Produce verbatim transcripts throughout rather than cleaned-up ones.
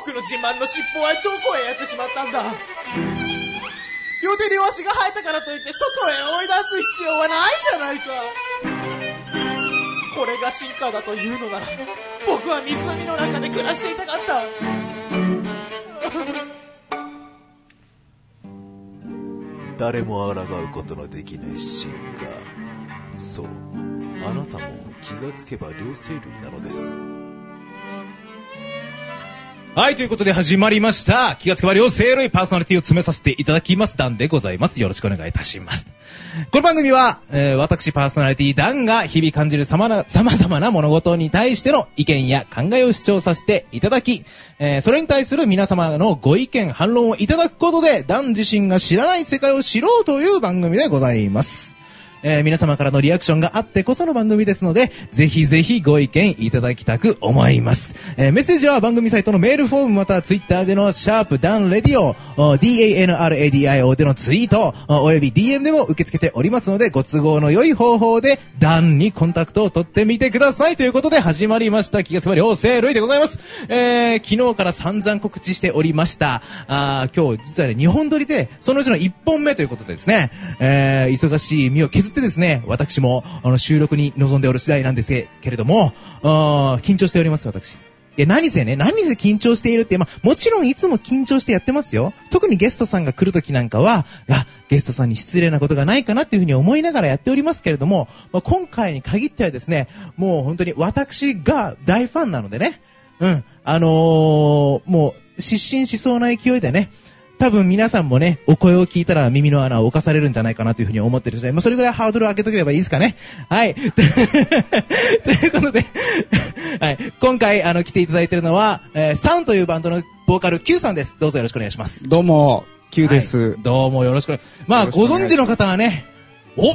僕の自慢の尻尾はどこへやってしまったんだ。両手両足が生えたからといって外へ追い出す必要はないじゃないか。これが進化だというのなら僕は湖の中で暮らしていたかった。 誰も抗うことのできない進化。そう、あなたも気がつけば両生類なのです。 はい、ということで始まりました。気がつけば両生類パーソナリティを詰めさせていただきます。ダンでございます。よろしくお願いいたします。この番組は、えー、私パーソナリティダンが日々感じる様々な物事に対しての意見や考えを主張させていただき、えー、それに対する皆様のご意見、反論をいただくことで、ダン自身が知らない世界を知ろうという番組でございます。えー、皆様からのリアクションがあってこその番組ですので、ぜひぜひご意見いただきたく思います。えー、メッセージは番組サイトのメールフォームまたはツイッターでのシャープダンレディオ ディーエーエヌアールエーディーアイオー でのツイートおよび ディーエム でも受け付けておりますので、ご都合の良い方法でダンにコンタクトを取ってみてください。ということで始まりました気がつけば両生類でございます。えー、昨日から散々告知しておりました。あ今日実はねにほん撮りでそのうちのいっぽんめということでですね、えー、忙しい身を削ってですね、私もあの収録に臨んでおる次第なんですけれども、あ緊張しております私。いや何せね何せ緊張しているって、まあもちろんいつも緊張してやってますよ。特にゲストさんが来るときなんかは、あゲストさんに失礼なことがないかなっていうふうに思いながらやっておりますけれども、まあ、今回に限ってはですね、もう本当に私が大ファンなのでね、うんあのー、もう失神しそうな勢いでね。多分皆さんもね、お声を聞いたら耳の穴を侵されるんじゃないかなというふうに思ってるので、まあ、それぐらいハードルを上げとければいいですかね。はい。ということで、はい。今回、あの、来ていただいているのは、えー、サンというバンドのボーカル Q さんです。どうぞよろしくお願いします。 どうも、Q です。 はい、どうもよろしくお願いします。まあ、ご存知の方はね、お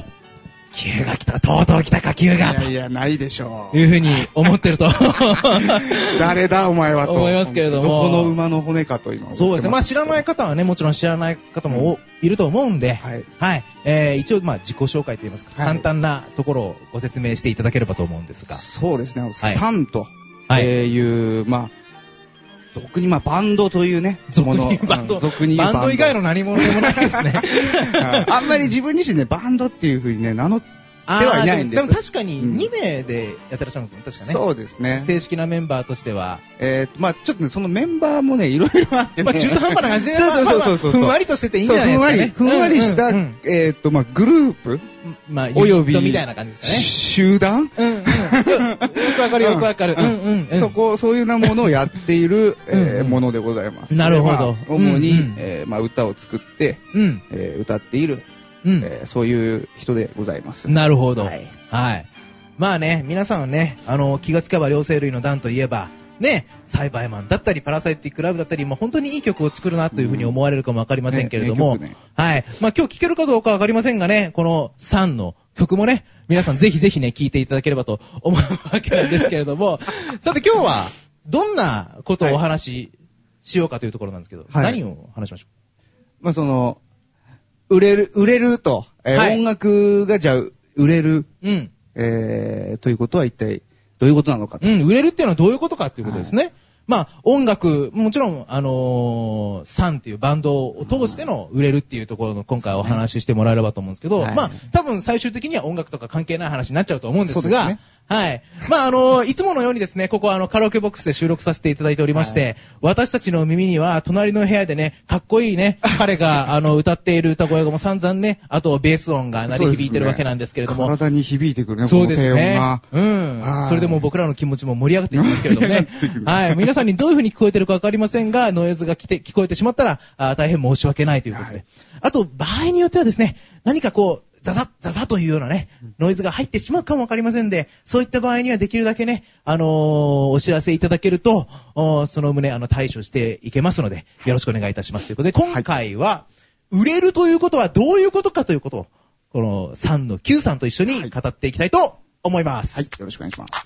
Q が来た、とうとう来たか、Q が。 いやいや、ないでしょう。 いうふうに思ってると。 誰だ、お前はと。 思いますけれども。 どこの馬の骨かというのは。 そうですね。まあ知らない方はね、もちろん知らない方も、うん、いると思うんで、はい。はい。えー、一応、まあ自己紹介といいますか、はい、簡単なところをご説明していただければと思うんですが。 そうですね。はい、 サンという、まあ、俗にまあバンドというね、 俗にバンド、 俗にバンド以外の何者でもないですね。 あんまり自分自身でバンドっていうふうにね、名乗ってはいないんです。 でも確かににめいでやってらっしゃるんですね、確かね。 そうですね。 正式なメンバーとしては。 えー、まあちょっとね、そのメンバーもね、いろいろあってね。 まあ中途半端な感じで、 そうそうそうそう。 ふんわりとしてていいんじゃないですかね。 ふんわりした、えっと、まあグループまあ、および、みたいな感じですかね。 集団うんうん。よくわかるよくわかる。うんうん。 そこ、そういうなものをやっている、えー、ものでございます。 なるほど。 主に、えー、まあ歌を作って、えー、歌っている、うんえー、そういう人でございます。 なるほど。はい。はい。まあね、皆さんはね、あの、気がつけば両生類のダンといえば、ね、サイバーマンだったり、パラサイティックラブだったり、まあ、本当にいい曲を作るなというふうに思われるかもわかりませんけれども、ねね、はい。まあ、今日聴けるかどうかわかりませんがね、このサンの曲もね、皆さんぜひぜひね、聴いていただければと思うわけなんですけれども、さて今日は、どんなことをお話ししようかというところなんですけど、はい、何を話しましょう？ まあ、その、売れる、売れると、えーはい、音楽がじゃあ、売れる、うん、えー、ということは一体どういうことなのかと。 うん、売れるっていうのはどういうことかっていうことですね。はい、まあ、音楽、もちろん、あのー、サンっていうバンドを通しての売れるっていうところの今回お話ししてもらえればと思うんですけど、はい、まあ、多分最終的には音楽とか関係ない話になっちゃうと思うんですが、そうですね。はい。まあ、あのー、いつものようにですね、ここはあの、カラオケボックスで収録させていただいておりまして、はい、私たちの耳には、隣の部屋でね、かっこいいね、彼が、あの、歌っている歌声がもう散々ね、あと、ベース音が鳴り響いてるわけなんですけれども。 ね、体に響いてくるね、 そうですね。うん。それでも僕らの気持ちも盛り上がっていきますけれどもね。はい。皆さんにどういう風に聞こえてるかわかりませんが、ノイズが来て、聞こえてしまったら、あ大変申し訳ないということで。はい、あと、場合によってはですね、何かこう、ザザッザザッというようなね、ノイズが入ってしまうかもわかりませんで、そういった場合にはできるだけね、あのー、お知らせいただけると、その旨、あの、対処していけますので、よろしくお願いいたします。ということで、今回は、売れるということはどういうことかということを、このさんの Q さんと一緒に語っていきたいと思います。 はい、はい、よろしくお願いします。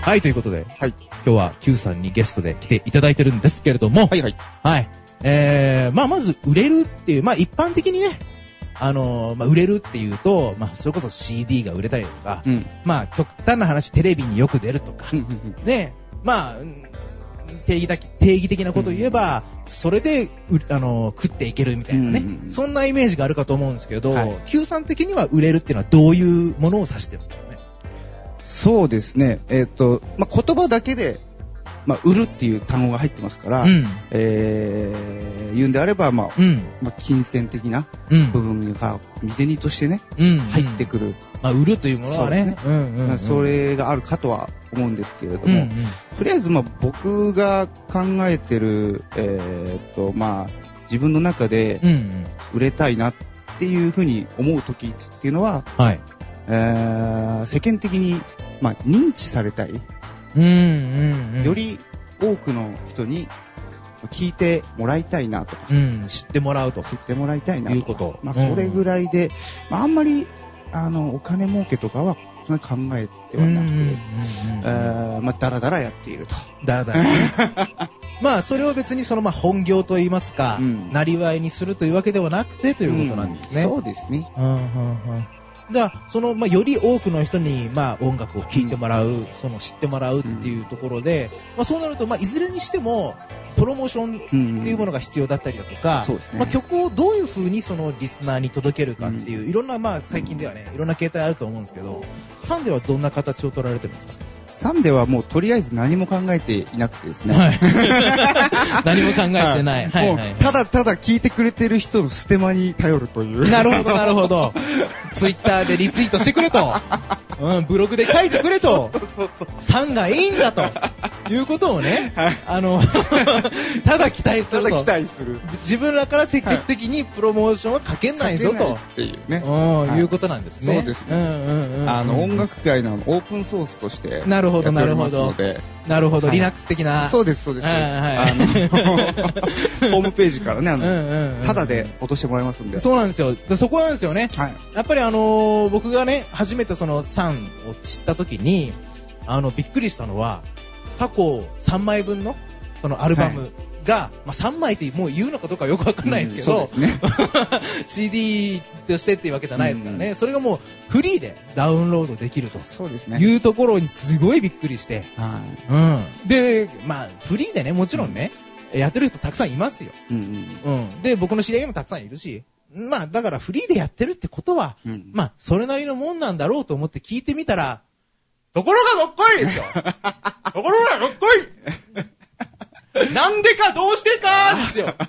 はい、ということで、 はい。 今日は Q さんにゲストで来ていただいてるんですけれども、 はいはい。 はい。えー、まあまず売れるっていう、まあ一般的にね、あのー、まあ売れるっていうと、まあそれこそ シーディー が売れたりとか、うん、まあ極端な話テレビによく出るとか、うんうんうん、ね、まあ、定義的、定義的なことを言えば、うん、それで、あのー、食っていけるみたいなね、うんうん、そんなイメージがあるかと思うんですけど、はい、Q さん的には売れるっていうのはどういうものを指してるんですかね。 そうですね、えっと、まあ言葉だけで、まあ、売るっていう単語が入ってますから、うん、えー、言うんであれば、まあ、うん、まあ、金銭的な部分が未然としてね、うん、入ってくる。 まあ、売るというものはね、 そ, うんうんうん、それがあるかとは思うんですけれども、うんうん、とりあえず、まあ、僕が考えてる、えー、っと、まあ、自分の中で売れたいなっていうふうに思う時っていうのは、はい、えー、世間的に、まあ、認知されたい。うんうんうん、より多くの人に聞いてもらいたいなとか、 うん、知ってもらうと知ってもらいたいなとかいうこと、 まあ、それぐらいで、うんまあ、あんまりあのお金儲けとかはそんなに考えてはなく、うんうんうんうん、まあだらだらやっているとだらだら、ね、まあそれを別にそのまあ本業といいますか、うん、なりわいにするというわけではなくてということなんですね、 うん、そうですね、うんうんうんじゃあ、その、まあ、より多くの人に、まあ、音楽を聴いてもらう、うん、その、知ってもらうっていうところで、うん、まあ、そうなると、まあ、いずれにしても、プロモーションっていうものが必要だったりだとか、うんうんまあ、曲をどういう風にその、リスナーに届けるかっていう、うん、いろんな、まあ、最近ではね、いろんな形態あると思うんですけど、サンデーはどんな形を取られてるんですか？ サンデーはもうとりあえず何も考えていなくてですね、 はい、何も考えてない、はいはいはい、 もうただただ聞いてくれてる人のステマに頼るというなるほどなるほどツイッターでリツイートしてくれと、うん、ブログで書いてくれとサンがいいんだということをね、はい、あのただ期待するとただ期待する自分らから積極的にプロモーションはかけないぞとっていうね、 うん、はい、いうことなんですね。 そうですね、うんうんうん、あの音楽界のオープンソースとしてなるほどなるほどなるほど、はい、リナックス的なそうですそうですそうです、はい、あのホームページからねあの、うんうんうん、ただで落としてもらいますんで。 そうなんですよ。でそこなんですよね、はい、やっぱりあのー、僕がね初めてそのサンを知った時にあのびっくりしたのは過去さんまいぶんのそのアルバムが、はいまあ、さんまいってもう言うのかどうかよくわかんないですけど、うんそうですね、シーディー としてっていうわけじゃないですからね、うん、それがもうフリーでダウンロードできるというところにすごいびっくりして、はいうん、で、まあ、フリーでねもちろんね、うん、やってる人たくさんいますよ、うんうんうん、で僕の知り合いにもたくさんいるしまあだからフリーでやってるってことは、うん、まあそれなりのもんなんだろうと思って聞いてみたらところがどっこいですよところがどっこいなんでかどうしてかですよ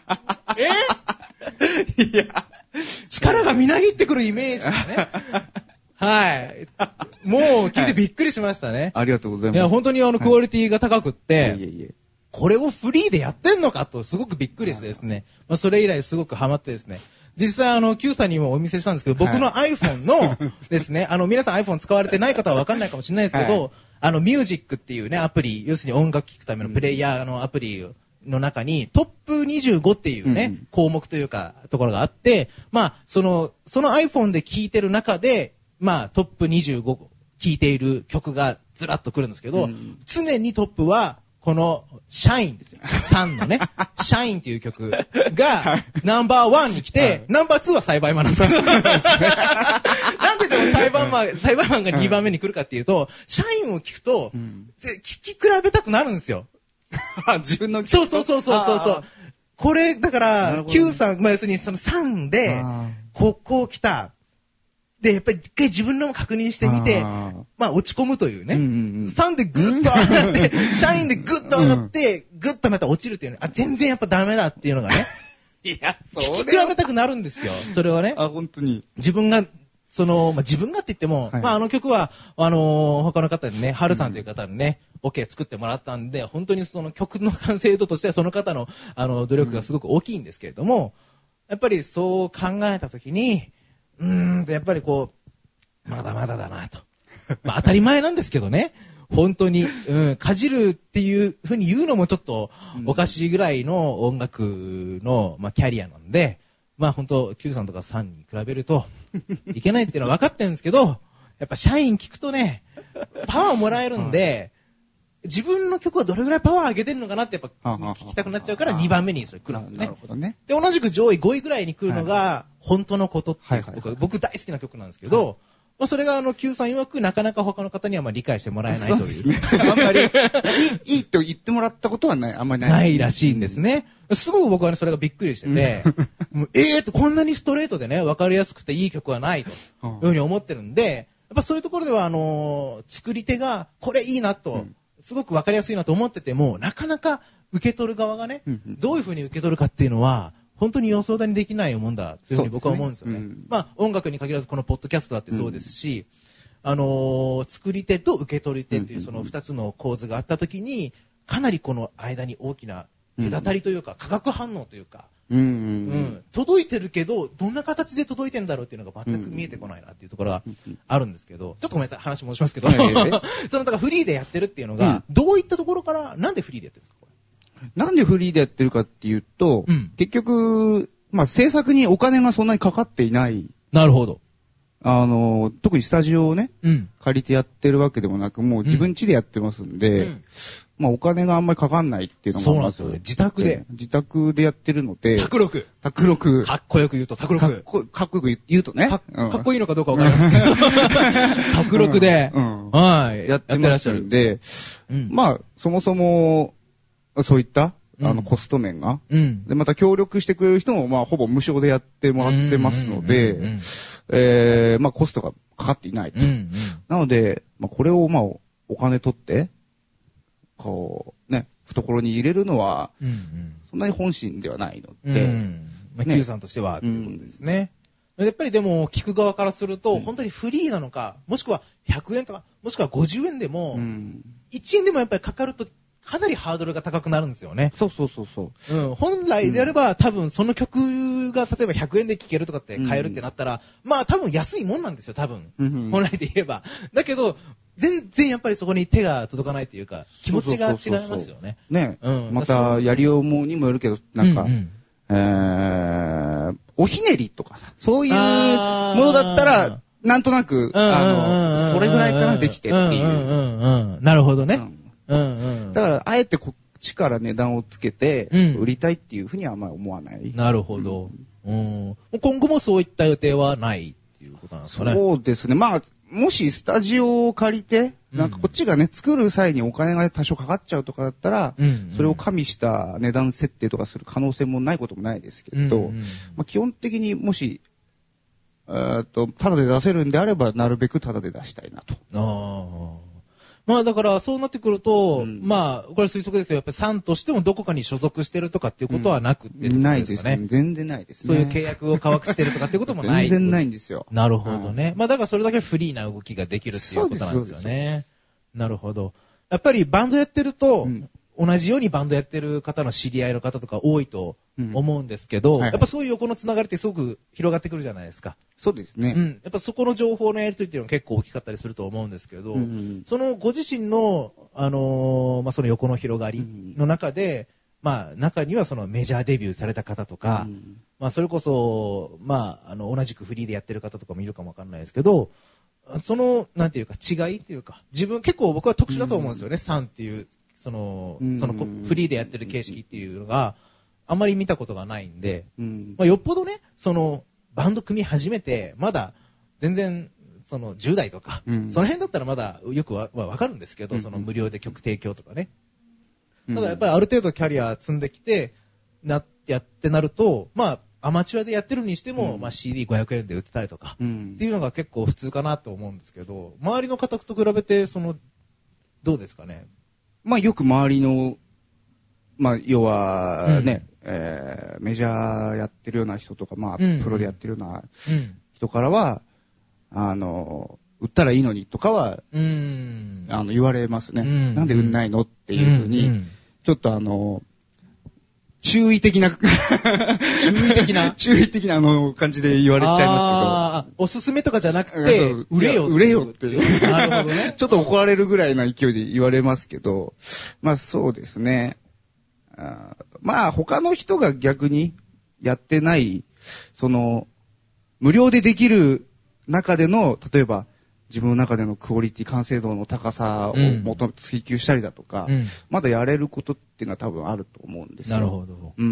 えいや力がみなぎってくるイメージがねはいもう聞いてびっくりしましたね、はい、 ありがとうございます。 いや本当にあのクオリティが高くって、はい、いえいえこれをフリーでやってんのかとすごくびっくりしてですね、まあ、それ以来すごくハマってですね実際あの Q さんにもお見せしたんですけど僕の iPhone のですね、はい、あの皆さん iPhone 使われてない方は分かんないかもしれないですけど、はい、あのミュージックっていうねアプリ要するに音楽聴くためのプレイヤーのアプリの中にトップにじゅうごっていうね、うん、項目というかところがあってまあそのその iPhone で聴いてる中でまあトップにじゅうご聴いている曲がずらっと来るんですけど、うん、常にトップはこのシャインですよ。サンのね、シャインっていう曲がナンバーワンに来て、はい、ナンバーツーはサイバーマンなんですよ。なんででもサイバーマン、サイバーマンがにばんめに来るかっていうと、シャインを聞くと、うん、聞き比べたくなるんですよ。 自分のそうそうそうそうそうそう。これ、だから、Q さん、まあ、要するにそのさんで、ここ来た。で、やっぱり一回自分のも確認してみて、あまあ落ち込むというね。うんうんうん、さんでグッと上がって、シャインでグッと上がって、うん、グッとまた落ちるっていうね。あ、全然やっぱダメだっていうのがね。 いや、 そう聞き比べたくなるんですよ。それはね。 あ、本当に。 自分が、その、まあ、自分がって言っても、はい、まああの曲は、あのー、他の方にね、ハルさんという方にね、オ、うん、ケー作ってもらったんで、本当にその曲の完成度としてはその方の、あの、努力がすごく大きいんですけれども、やっぱりそう考えたときに、うーんと、やっぱりこう、まだまだだなと。まあ当たり前なんですけどね。本当に、うん、かじるっていうふうに言うのもちょっとおかしいぐらいの音楽の、まあ、キャリアなんで、まあ本当 Q さんとかさんに比べるといけないっていうのは分かってるんですけど、やっぱ社員聞くとね、パワーもらえるんで、 自分の曲はどれぐらいパワー上げてるのかなってやっぱ聞きたくなっちゃうからにばんめにそれ来るんですね。 なるほどね。 で、同じく上位ごいぐらいに来るのが、本当のことっていう、 はいはいはい、 僕大好きな曲なんですけど、はい、まあそれがあの Q さん曰くなかなか他の方にはまあ理解してもらえないという。そうですね。 あんまりいい、いいと言ってもらったことはない、あんまりない。 ないらしいんですね。すごく僕はね、それがびっくりしてて、もうえーと、こんなにストレートでね、わかりやすくていい曲はないというふうに思ってるんで、やっぱそういうところでは、あのー、作り手が、これいいなと、うん、すごくわかりやすいなと思ってても、なかなか受け取る側がね、うんうん、どういうふうに受け取るかっていうのは、本当に予想だにできないもんだというふうに僕は思うんですよね。ねうん、まあ、音楽に限らずこのポッドキャストだってそうですし、うん、あのー、作り手と受け取り手っていうその二つの構図があったときに、かなりこの間に大きな隔たりというか、化学反応というか、うんうんうん、届いてるけどどんな形で届いてんだろうっていうのが全く見えてこないなっていうところがあるんですけど、ちょっとごめんなさい話戻しますけど、そのだからフリーでやってるっていうのが、うん、どういったところからなんでフリーでやってるんですかこれ。 なんでフリーでやってるかっていうと、うん、結局まあ制作にお金がそんなにかかっていない。 なるほど。 あの特にスタジオをね、うん、借りてやってるわけでもなく、もう自分家でやってますんで。うんうんまあお金があんまりかかんないっていうのもあります。 そうなんですよね。自宅で。 自宅でやってるので。 卓録。 卓録。 かっこよく言うと卓録。かっこ、かっこよく言うとね。 か, うん、かっこいいのかどうかわかりますけど。卓録で、うんうん。はい。 やってらっしゃるんで、うん、まあそもそも、そういった、あの、コスト面が、うん。で、また協力してくれる人も、まあほぼ無償でやってもらってますので、えー、まあコストがかかっていないと。うんうん、なので、まあこれをまあお金取って、こう、ね、懐に入れるのは、うんうん、そんなに本心ではないので。うん、 まあ、ね、Q さんとしては、ということですね。うん、やっぱりでも、聞く側からすると、うん、本当にフリーなのか、もしくはひゃくえんとか、もしくはごじゅうえんでも、うん、いちえんでもやっぱりかかると、かなりハードルが高くなるんですよね。 そうそうそうそう。 うん。本来であれば、うん、多分その曲が例えばひゃくえんで聴けるとかって買えるってなったら、うん、まあ多分安いもんなんですよ、多分。うんうん、本来で言えば。だけど、全然やっぱりそこに手が届かないというか、気持ちが違いますよね。 ね、うん。また、やりようもにもよるけど、なんか、うんうん、えー、おひねりとかさ、そういうものだったら、なんとなく、あの、それぐらいからできてっていう。うんうんうんうん、なるほどね。うんうんうん、だから、あえてこっちから値段をつけて、売りたいっていうふうにはあんまり思わない。 うん、なるほど、うんうん。今後もそういった予定はないっていうことなんですかね。 そうですね。まあ、もしスタジオを借りて、なんかこっちがね、作る際にお金が多少かかっちゃうとかだったら、うんうん、それを加味した値段設定とかする可能性もないこともないですけど、うんうん、まあ、基本的にもし、えーっと、タダで出せるんであれば、なるべくタダで出したいなと。 ああ。まあだからそうなってくると、うん、まあこれ推測ですけどやっぱりさんとしてもどこかに所属してるとかっていうことはなくっていうことですかね、うん、ないですね。 全然ないですね。 そういう契約を交わしてるとかっていうこともない。 全然ないんですよ。 なるほどね。うん、まあだからそれだけフリーな動きができるっていうことなんですよね。なるほど。やっぱりバンドやってると、うん、同じようにバンドやってる方の知り合いの方とか多いと思うんですけど、うんはいはい、やっぱそういう横のつながりってすごく広がってくるじゃないですか。 そうですね。 うん。やっぱそこの情報のやり取りっていうのは結構大きかったりすると思うんですけど、うんうん、そのご自身の、あのー、まあ、その横の広がりの中で、うん、まあ、中にはそのメジャーデビューされた方とか、うん、まあ、それこそ、まあ、あの、同じくフリーでやってる方とかもいるかもわかんないですけど、その、なんていうか、違いっていうか、自分結構僕は特殊だと思うんですよね、うん、さんっていう、その、そのフリーでやってる形式っていうのがあんまり見たことがないんで、うん、まあ、よっぽどね、そのバンド組み始めてまだ全然そのじゅう代とか、うん、その辺だったらまだよくわ、まあ、わかるんですけど、うん、その無料で曲提供とかね、うん、ただやっぱりある程度キャリア積んできてなやってなると、まあアマチュアでやってるにしても、うん、まあ シーディーごひゃくえんで売ってたりとか、うん、っていうのが結構普通かなと思うんですけど、周りの方と比べてそのどうですかね。 まあよく周りの、まあ要はね、うん、えー、メジャーやってるような人とか、まあ、うん、プロでやってるような人からは、うん、あの、売ったらいいのにとかは、うん、あの言われますね、うん。なんで売んないのっていうふうに、うんうん、ちょっとあの、注意的な注意的な注意的なあの感じで言われちゃいますけど、おすすめとかじゃなくて売れよ売れよっていうなるほどね。 ちょっと怒られるぐらいな勢いで言われますけど、まあそうですね。あまあ他の人が逆にやってないその無料でできる中での例えば自分の中でのクオリティ、完成度の高さを求め、追求したりだとか、うん、まだやれることっていうのは多分あると思うんですよ。 なるほど。 うん。うん、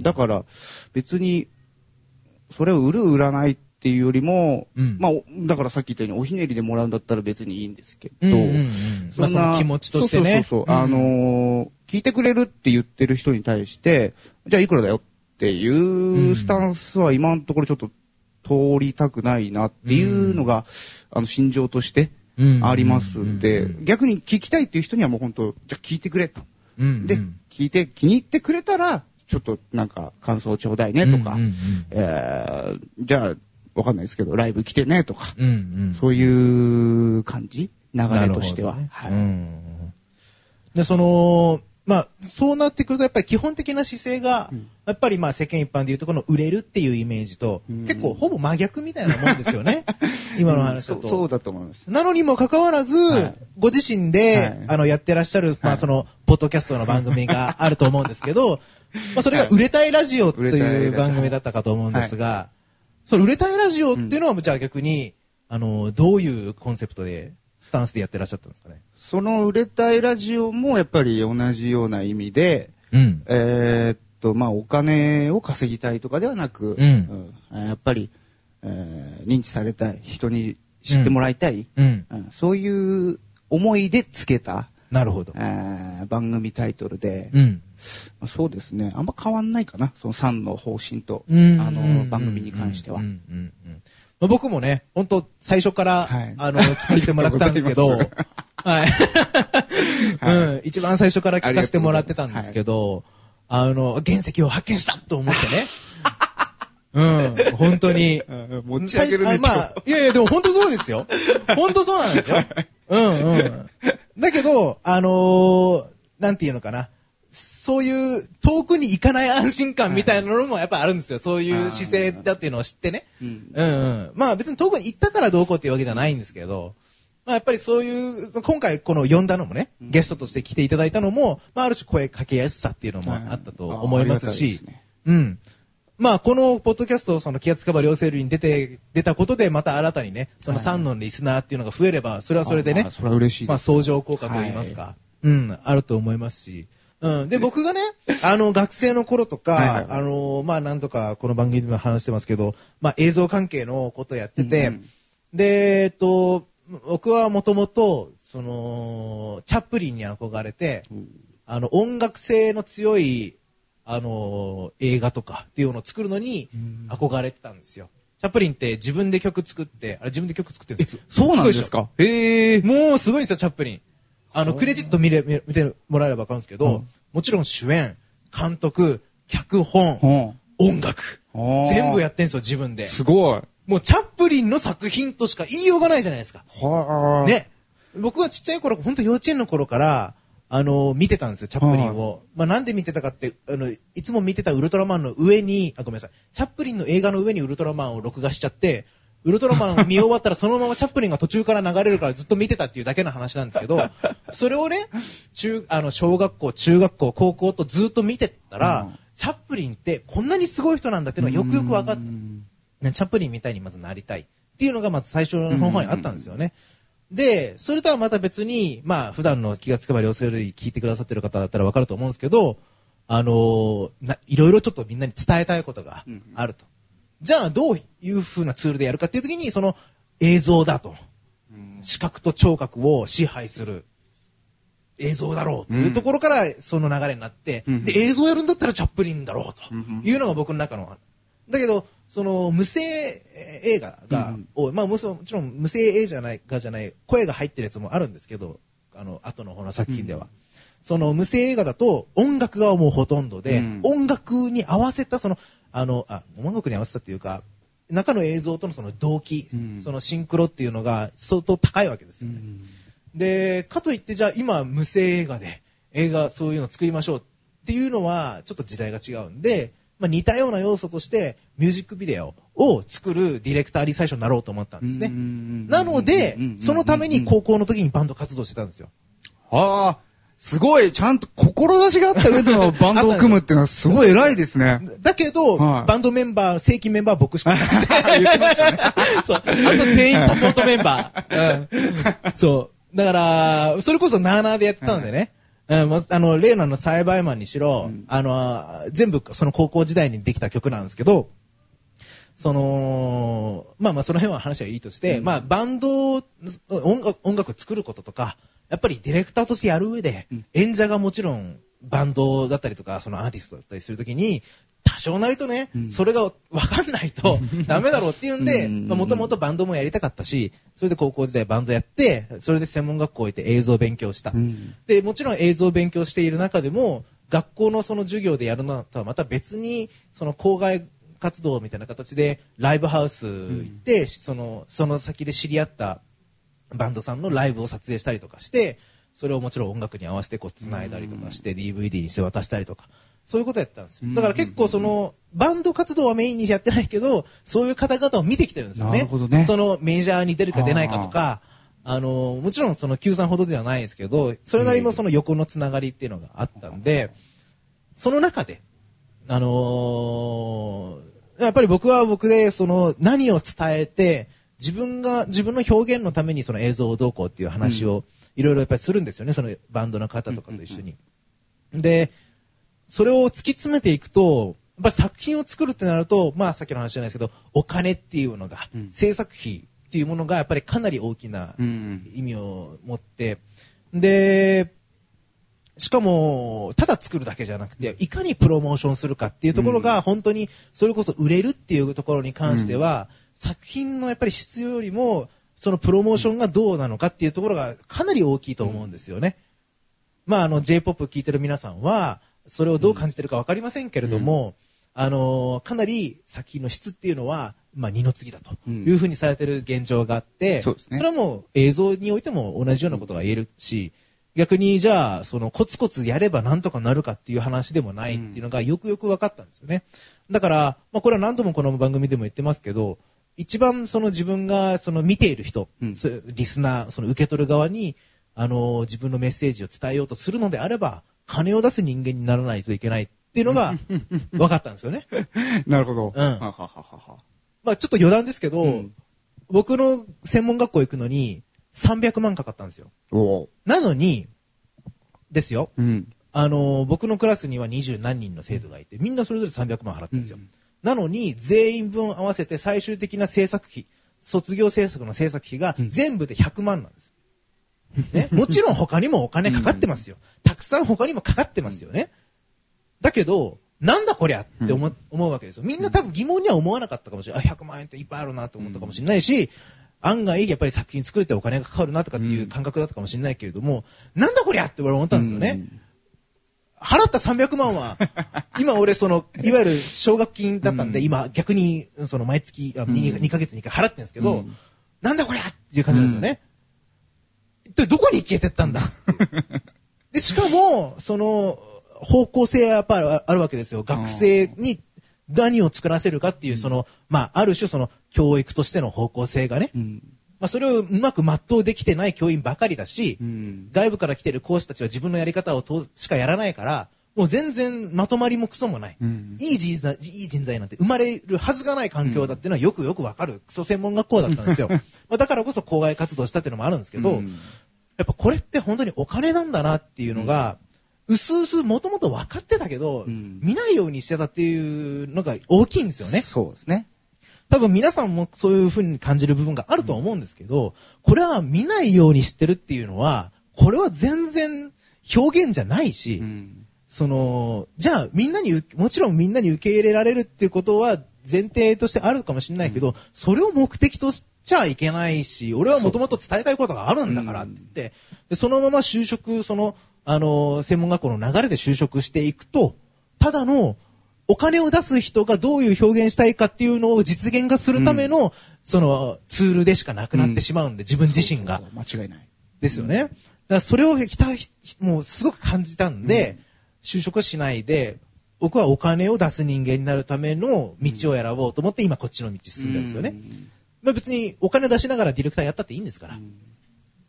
だから、別に、それを売る売らないっていうよりも、うん、まあ、だからさっき言ったようにおひねりでもらうんだったら別にいいんですけど、うんうんうん、 そんな、まあ、その気持ちとしてね。 そうそうそうそう、うん、あのー、聞いてくれるって言ってる人に対して、じゃあいくらだよっていうスタンスは今のところちょっと通りたくないなっていうのが、うん、あの、心情としてありますんで、うんうんうんうん、逆に聞きたいっていう人にはもう本当、じゃあ聞いてくれと。うんうん、で、聞いて気に入ってくれたら、ちょっとなんか感想ちょうだいねとか、うんうんうん、えー、じゃあわかんないですけどライブ来てねとか、うんうん、そういう感じ流れとしては、ね、はい、うん、 でそのまあそうなってくるとやっぱり基本的な姿勢が、うん、やっぱりまあ世間一般でいうとこの売れるっていうイメージと、うん、結構ほぼ真逆みたいなもんですよね今の話だと、 うん、そ, そうだと思います。 なのにもかかわらず、はい、ご自身で、はい、あのやってらっしゃる、はい、まあそのポッドキャストの番組があると思うんですけどまあそれが売れたいラジオという番組だったかと思うんですが、はい、その売れたいラジオっていうのは、うん、じゃあ逆に、あの、どういうコンセプトで、スタンスでやってらっしゃったんですかね。 その売れたいラジオもやっぱり同じような意味で、うん、えー、っと、まあお金を稼ぎたいとかではなく、うんうん、やっぱり、えー、認知されたい、人に知ってもらいたい、うんうん、そういう思いでつけた、 なるほど。 えー、番組タイトルで、うんまあ、そうですね。あんま変わんないかな。そのさんの方針と、あの、番組に関しては。 僕もね、本当最初から、はい、あの、聞かせてもらったんですけど、はい。うん、一番最初から聞かせてもらってたんですけど、あ, あの、原石を発見したと思ってね。うん、本当に。 持ち上げるね。 まあ、いやいや、でも本当そうですよ。本当そうなんですよ。うんうん。だけど、あのー、なんていうのかな。そういう遠くに行かない安心感みたいなのもやっぱあるんですよ。そういう姿勢だっていうのを知ってね。うん、うんうん。まあ別に遠くに行ったからどうこうっていうわけじゃないんですけど、まあやっぱりそういう、今回この呼んだのもね、ゲストとして来ていただいたのも、まあある種声かけやすさっていうのもあったと思いますし、うん。まあこのポッドキャスト、その気がつかば両生類に出て、出たことでまた新たにね、そのさんのリスナーっていうのが増えれば、それはそれでね、 それは嬉しい。 まあ相乗効果といいますか、はい、うん、あると思いますし、うん。で、僕がね、あの、学生の頃とか、はいはい、あの、まあ、なんとかこの番組でも話してますけど、まあ、映像関係のことをやってて、うんうん、で、えっと、僕はもともと、その、チャップリンに憧れて、うん、あの、音楽性の強い、あの、映画とかっていうのを作るのに憧れてたんですよ。チャップリンって自分で曲作って、あれ自分で曲作ってるんですよ。 そうなんですか？ へえ。もうすごいんですよ、チャップリン。あの、クレジット見れ、見てもらえればわかるんですけど、うん、もちろん主演、監督、脚本、うん、音楽、全部やってんすよ、自分で。 すごい。 もうチャップリンの作品としか言いようがないじゃないですか。はね。僕はちっちゃい頃、ほんと幼稚園の頃から、あの、見てたんですよ、チャップリンを。まあ、なんで見てたかって、あの、いつも見てたウルトラマンの上に、あ、ごめんなさい。チャップリンの映画の上にウルトラマンを録画しちゃって、ウルトラマンを見終わったらそのままチャップリンが途中から流れるからずっと見てたっていうだけの話なんですけど、それをね、中、あの、小学校、中学校、高校とずっと見てったら、うん、チャップリンってこんなにすごい人なんだっていうのがよくよく分かった。ね、チャップリンみたいにまずなりたいっていうのがまず最初の方にあったんですよね。で、それとはまた別に、まあ普段の気がつけば両生類聞いてくださってる方だったら分かると思うんですけど、あのー、な、いろいろちょっとみんなに伝えたいことがあると。じゃあどういう風なツールでやるかっていう時にその映像だと、うん、視覚と聴覚を支配する映像だろうというところからその流れになって、うん、で映像やるんだったらチャップリンだろうというのが僕の中のだけどその無声映画が、うん、まあもちろん無声映画じゃないかじゃない声が入ってるやつもあるんですけどあの後の方の作品では、うん、その無声映画だと音楽がもうほとんどで、うん、音楽に合わせたそのあの、あ、音楽に合わせたっていうか、中の映像とのその動機、うん、そのシンクロっていうのが相当高いわけですよね。うん、で、かといってじゃあ今無声映画で映画そういうのを作りましょうっていうのはちょっと時代が違うんで、まあ似たような要素としてミュージックビデオを作るディレクターに最初になろうと思ったんですね。なので、そのために高校の時にバンド活動してたんですよ。 はあ。 すごい、ちゃんと志があった上でのバンドを組むっていうのはすごい偉いですね。 だけど、はい、バンドメンバー、正規メンバーは僕しかいなくて。言ってましたね。そう。あと全員サポートメンバー。うん。そう。だから、それこそなーなーでやってたんでね。はい、うん、あの、レーナの栽培マンにしろ、うん、あの、全部その高校時代にできた曲なんですけど、その、まあまあその辺は話はいいとして、うん、まあバンド、音楽、音楽作ることとか、やっぱりディレクターとしてやる上で、うん、演者がもちろんバンドだったりとか、そのアーティストだったりするときに、多少なりとね、うん、それが分かんないとダメだろうっていうんで、もともとバンドもやりたかったし、それで高校時代バンドやって、それで専門学校行って映像を勉強した。うん、で、もちろん映像を勉強している中でも、学校のその授業でやるのとはまた別に、その校外活動みたいな形でライブハウス行って、うん、その、その先で知り合ったバンドさんのライブを撮影したりとかして、それをもちろん音楽に合わせてこう繋いだりとかして、ディーブイディー にして渡したりとか、そういうことやったんですよ。だから結構その、バンド活動はメインにやってないけど、そういう方々を見てきてるんですよね。 なるほどね。 そのメジャーに出るか出ないかとか、あ, あの、もちろんその Q さんほどではないですけど、それなりのその横のつながりっていうのがあったんで、その中で、あのー、やっぱり僕は僕でその何を伝えて、自分が、自分の表現のためにその映像をどうこうっていう話をいろいろやっぱりするんですよね、そのバンドの方とかと一緒に。で、それを突き詰めていくと、やっぱり作品を作るってなると、まあさっきの話じゃないですけど、お金っていうのが、うん、制作費っていうものがやっぱりかなり大きな意味を持って、で、しかも、ただ作るだけじゃなくて、いかにプロモーションするかっていうところが、本当に、それこそ売れるっていうところに関しては、うん、作品のやっぱり質よりも、そのプロモーションがどうなのかっていうところがかなり大きいと思うんですよね。うん、まあ、あの、J-ポップ 聴いてる皆さんは、それをどう感じてるかわかりませんけれども、うん、あの、かなり作品の質っていうのは、まあ、二の次だというふうにされてる現状があって、うん、そうですね。それはもう映像においても同じようなことが言えるし、逆にじゃあ、そのコツコツやればなんとかなるかっていう話でもないっていうのがよくよく分かったんですよね。だから、まあこれは何度もこの番組でも言ってますけど、一番その自分がその見ている人、うん、リスナー、その受け取る側に、あの、自分のメッセージを伝えようとするのであれば、金を出す人間にならないといけないっていうのが分かったんですよね。 なるほど。 うん。ははははまあちょっと余談ですけど、うん、僕の専門学校行くのにさんびゃくまんかかったんですよ。おなのに、ですよ。うん、あの、僕のクラスには二十何人の生徒がいて、みんなそれぞれさんびゃくまん払ってるんですよ。うん、なのに、全員分合わせて最終的な制作費、卒業制作の制作費が全部でひゃくまんなんです。ね、もちろん他にもお金かかってますよ。たくさん他にもかかってますよね。だけど、なんだこりゃって思う、思うわけですよ。みんな多分疑問には思わなかったかもしれない。あ、ひゃくまんえんっていっぱいあるなと思ったかもしれないし、案外やっぱり作品作るってお金がかかるなとかっていう感覚だったかもしれないけれども、うん、なんだこりゃって俺思ったんですよね。うん、払ったさんびゃくまんは、今俺その、いわゆる奨学金だったんで、うん、今逆にその毎月 2, にかげつにいっかい払ってるんですけど、うん、なんだこりゃっていう感じなんですよね。うん、で、どこに消えてったんだで、しかも、その、方向性はやっぱりあるわけですよ。学生に何を作らせるかっていう、その、まあ、ある種その、教育としての方向性がね、うん、まあ、それをうまく全うできてない教員ばかりだし、うん、外部から来てる講師たちは自分のやり方をとしかやらないから、もう全然まとまりもクソもない。うん、いい人材、いい人材なんて生まれるはずがない環境だっていうのはよくよくわかる、クソ専門学校だったんですよ。まあだからこそ校外活動したっていうのもあるんですけど、うん、やっぱこれって本当にお金なんだなっていうのが、うすうすもともと分かってたけど、うん、見ないようにしてたっていうのが大きいんですよね。 そうですね。 多分皆さんもそういう風に感じる部分があると思うんですけど、これは見ないようにしてるっていうのは、これは全然表現じゃないし、うん、その、じゃあみんなに、もちろんみんなに受け入れられるっていうことは前提としてあるかもしれないけど、うん、それを目的としちゃいけないし、俺はもともと伝えたいことがあるんだからって言って、でそのまま就職、その、あの、専門学校の流れで就職していくと、ただの、お金を出す人がどういう表現したいかっていうのを実現化するための、うん、その、ツールでしかなくなってしまうんで、うん、自分自身が。 間違いない。 ですよね。だからそれをひた、もうすごく感じたんで、うん、就職しないで、僕はお金を出す人間になるための道を選ぼうと思って、今こっちの道進んだんですよね。うん、まあ別にお金出しながらディレクターやったっていいんですから。うん、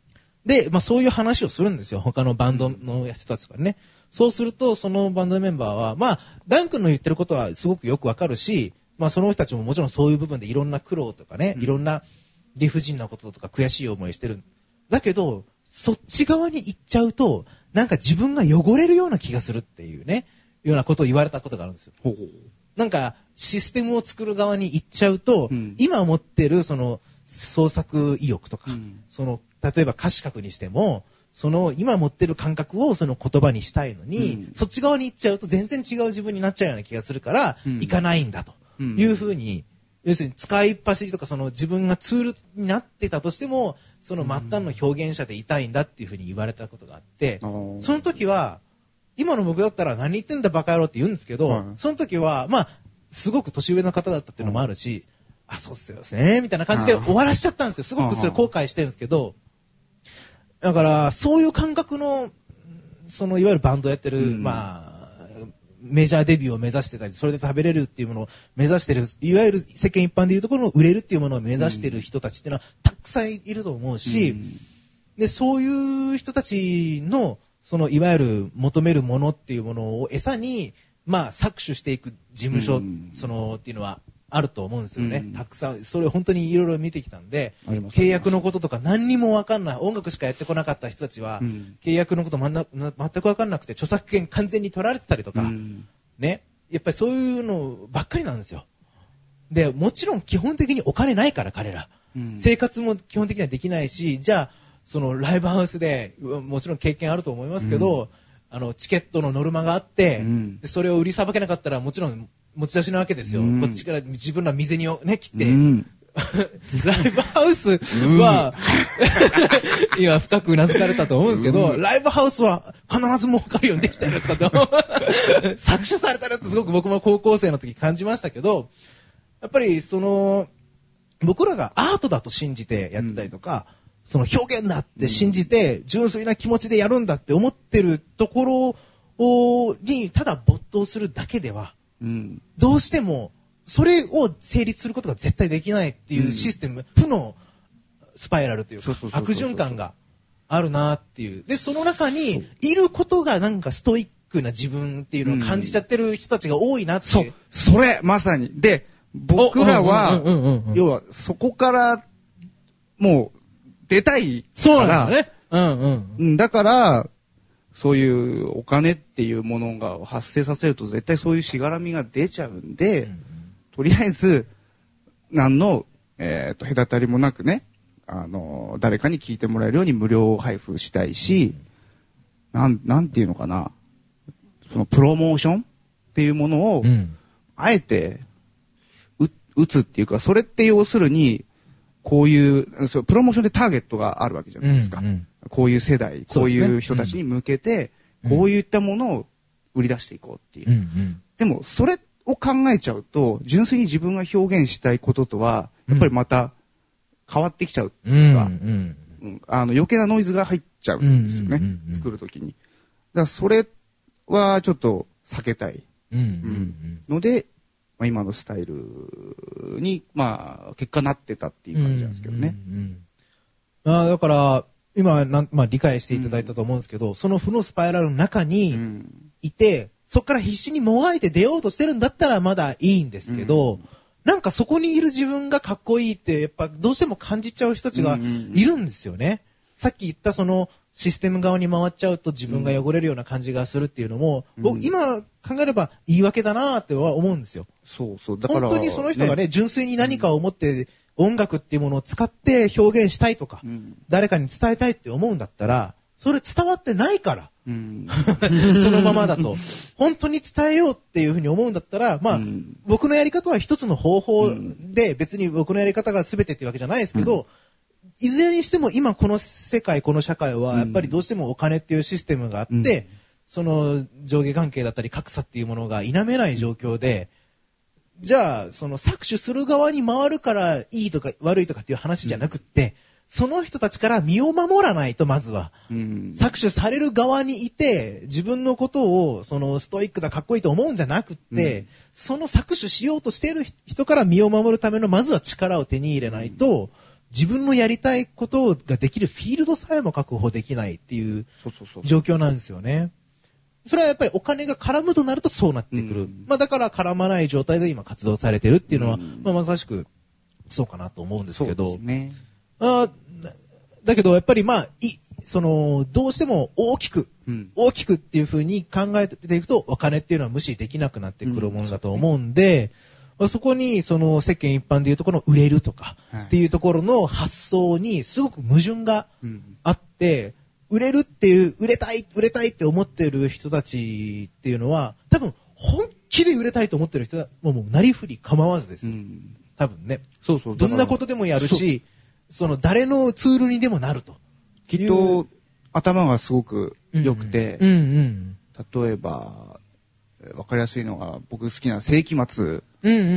で、まあそういう話をするんですよ。他のバンドの人たちからね。そうすると、そのバンドメンバーは、まあ、ダン君の言ってることはすごくよくわかるし、まあその人たちももちろんそういう部分でいろんな苦労とかね、うん、いろんな理不尽なこととか悔しい思いしてる。だけど、そっち側に行っちゃうと、なんか自分が汚れるような気がするっていうね、ようなことを言われたことがあるんですよ。ほうほう。なんか、システムを作る側に行っちゃうと、うん、今持ってるその創作意欲とか、うん、その、例えば歌詞書くにしても、その今持ってる感覚をその言葉にしたいのに、うん、そっち側に行っちゃうと全然違う自分になっちゃうような気がするから、うん、行かないんだというふうに、要するに使いっ走りとかその自分がツールになってたとしても、その末端の表現者でいたいんだっていうふうに言われたことがあって、うん、その時は、今の僕だったら何言ってんだバカ野郎って言うんですけど、うん、その時は、まあ、すごく年上の方だったっていうのもあるし、うん、あ、そうっすよね、みたいな感じで終わらしちゃったんですよ。すごくそれ後悔してるんですけど、だから、そういう感覚の、その、いわゆるバンドやってる、うん、まあ、メジャーデビューを目指してたり、それで食べれるっていうものを目指してる、いわゆる世間一般でいうところの売れるっていうものを目指してる人たちっていうのは、たくさんいると思うし、うん、で、そういう人たちの、その、いわゆる求めるものっていうものを餌に、まあ、搾取していく事務所、うん、その、っていうのは、あると思うんですよね、うん、たくさんそれ本当にいろいろ見てきたんで、契約のこととか何にも分かんない、音楽しかやってこなかった人たちは、うん、契約のことまんな全く分かんなくて著作権完全に取られてたりとか、うん、ね、やっぱりそういうのばっかりなんですよ。でもちろん基本的にお金ないから彼ら、うん、生活も基本的にはできないし、じゃあそのライブハウスでもちろん経験あると思いますけど、うん、あのチケットのノルマがあって、うん、でそれを売りさばけなかったらもちろん持ち出しなわけですよ、うん、こっちから自分ら身銭をね切って、うん、ライブハウスは、うん、今深くうなずかれたと思うんですけど、うん、ライブハウスは必ず儲かるようにできたよと搾取されたよってすごく僕も高校生の時感じましたけど、やっぱりその僕らがアートだと信じてやってたりとか、うん、その表現だって信じて純粋な気持ちでやるんだって思ってるところにただ没頭するだけでは、うん、どうしてもそれを成立することが絶対できないっていうシステム、うん、負のスパイラルというか悪循環があるなっていう。でその中にいることがなんかストイックな自分っていうのを感じちゃってる人たちが多いなっていう、うん、 そう、それまさにで僕らは要はそこからもう出たいから、 そうなんだね、うんうん、 だからそういうお金っていうものが発生させると絶対そういうしがらみが出ちゃうんで、うんうん、とりあえず何の、えー、と隔たりもなくね、あの誰かに聞いてもらえるように無料配布したいし、うん、なんなんていうのかな、そのプロモーションっていうものを、うん、あえて打つっていうか、それって要するにこういうそうプロモーションでターゲットがあるわけじゃないですか、うんうん、こういう世代、こういう人たちに向けて、うん、こういったものを売り出していこうっていう、うんうん、でもそれを考えちゃうと純粋に自分が表現したいこととはやっぱりまた変わってきちゃうっていうか、うんうんうん、あの余計なノイズが入っちゃうんですよね、うんうんうん、作るときに。だからそれはちょっと避けたい、うんうんうん、ので、まあ、今のスタイルに、まあ、結果なってたっていう感じなんですけどね。うんうんうん、あだから今なん、まあ、理解していただいたと思うんですけど、うん、その負のスパイラルの中にいて、うん、そこから必死にもがいて出ようとしてるんだったらまだいいんですけど、うん、なんかそこにいる自分がかっこいいってやっぱどうしても感じちゃう人たちがいるんですよね。うんうんうん、さっき言ったそのシステム側に回っちゃうと自分が汚れるような感じがするっていうのも、うん、僕今考えれば言い訳だなっては思うんですよ。 そうそうだから本当にその人がね、純粋に何かを思って音楽っていうものを使って表現したいとか、うん、誰かに伝えたいって思うんだったらそれ伝わってないから、うん、そのままだと本当に伝えようっていうふうに思うんだったら、まあ、うん、僕のやり方は一つの方法で、別に僕のやり方が全てっていうわけじゃないですけど、うん、いずれにしても今この世界この社会はやっぱりどうしてもお金っていうシステムがあって、うん、その上下関係だったり格差っていうものが否めない状況で、じゃあその搾取する側に回るからいいとか悪いとかっていう話じゃなくって、うん、その人たちから身を守らないと、まずは、うん、搾取される側にいて自分のことをそのストイックだかっこいいと思うんじゃなくって、うん、その搾取しようとしている人から身を守るためのまずは力を手に入れないと、 自分のやりたいことができるフィールドさえも確保できないっていうそうそうそう状況なんですよね。それはやっぱりお金が絡むとなるとそうなってくる。うん、まあだから絡まない状態で今活動されてるっていうのは、うん、まあまさしくそうかなと思うんですけど。 そうですね。 あだけどやっぱりまあ、い、その、どうしても大きく、うん、大きくっていう風に考えていくとお金っていうのは無視できなくなってくるものだと思うんで、うん、そこにその世間一般でいうところの売れるとかっていうところの発想にすごく矛盾があって、売れるっていう、売れたい、売れたいって思ってる人たちっていうのは、多分本気で売れたいと思ってる人はもう、もうなりふり構わずです。うん、多分ね。 そうそう。 どんなことでもやるし、その誰のツールにでもなると。 きっと頭がすごく良くて、 うんうん、 例えば、わかりやすいのが僕好きな世紀末、 うんうんうんうん、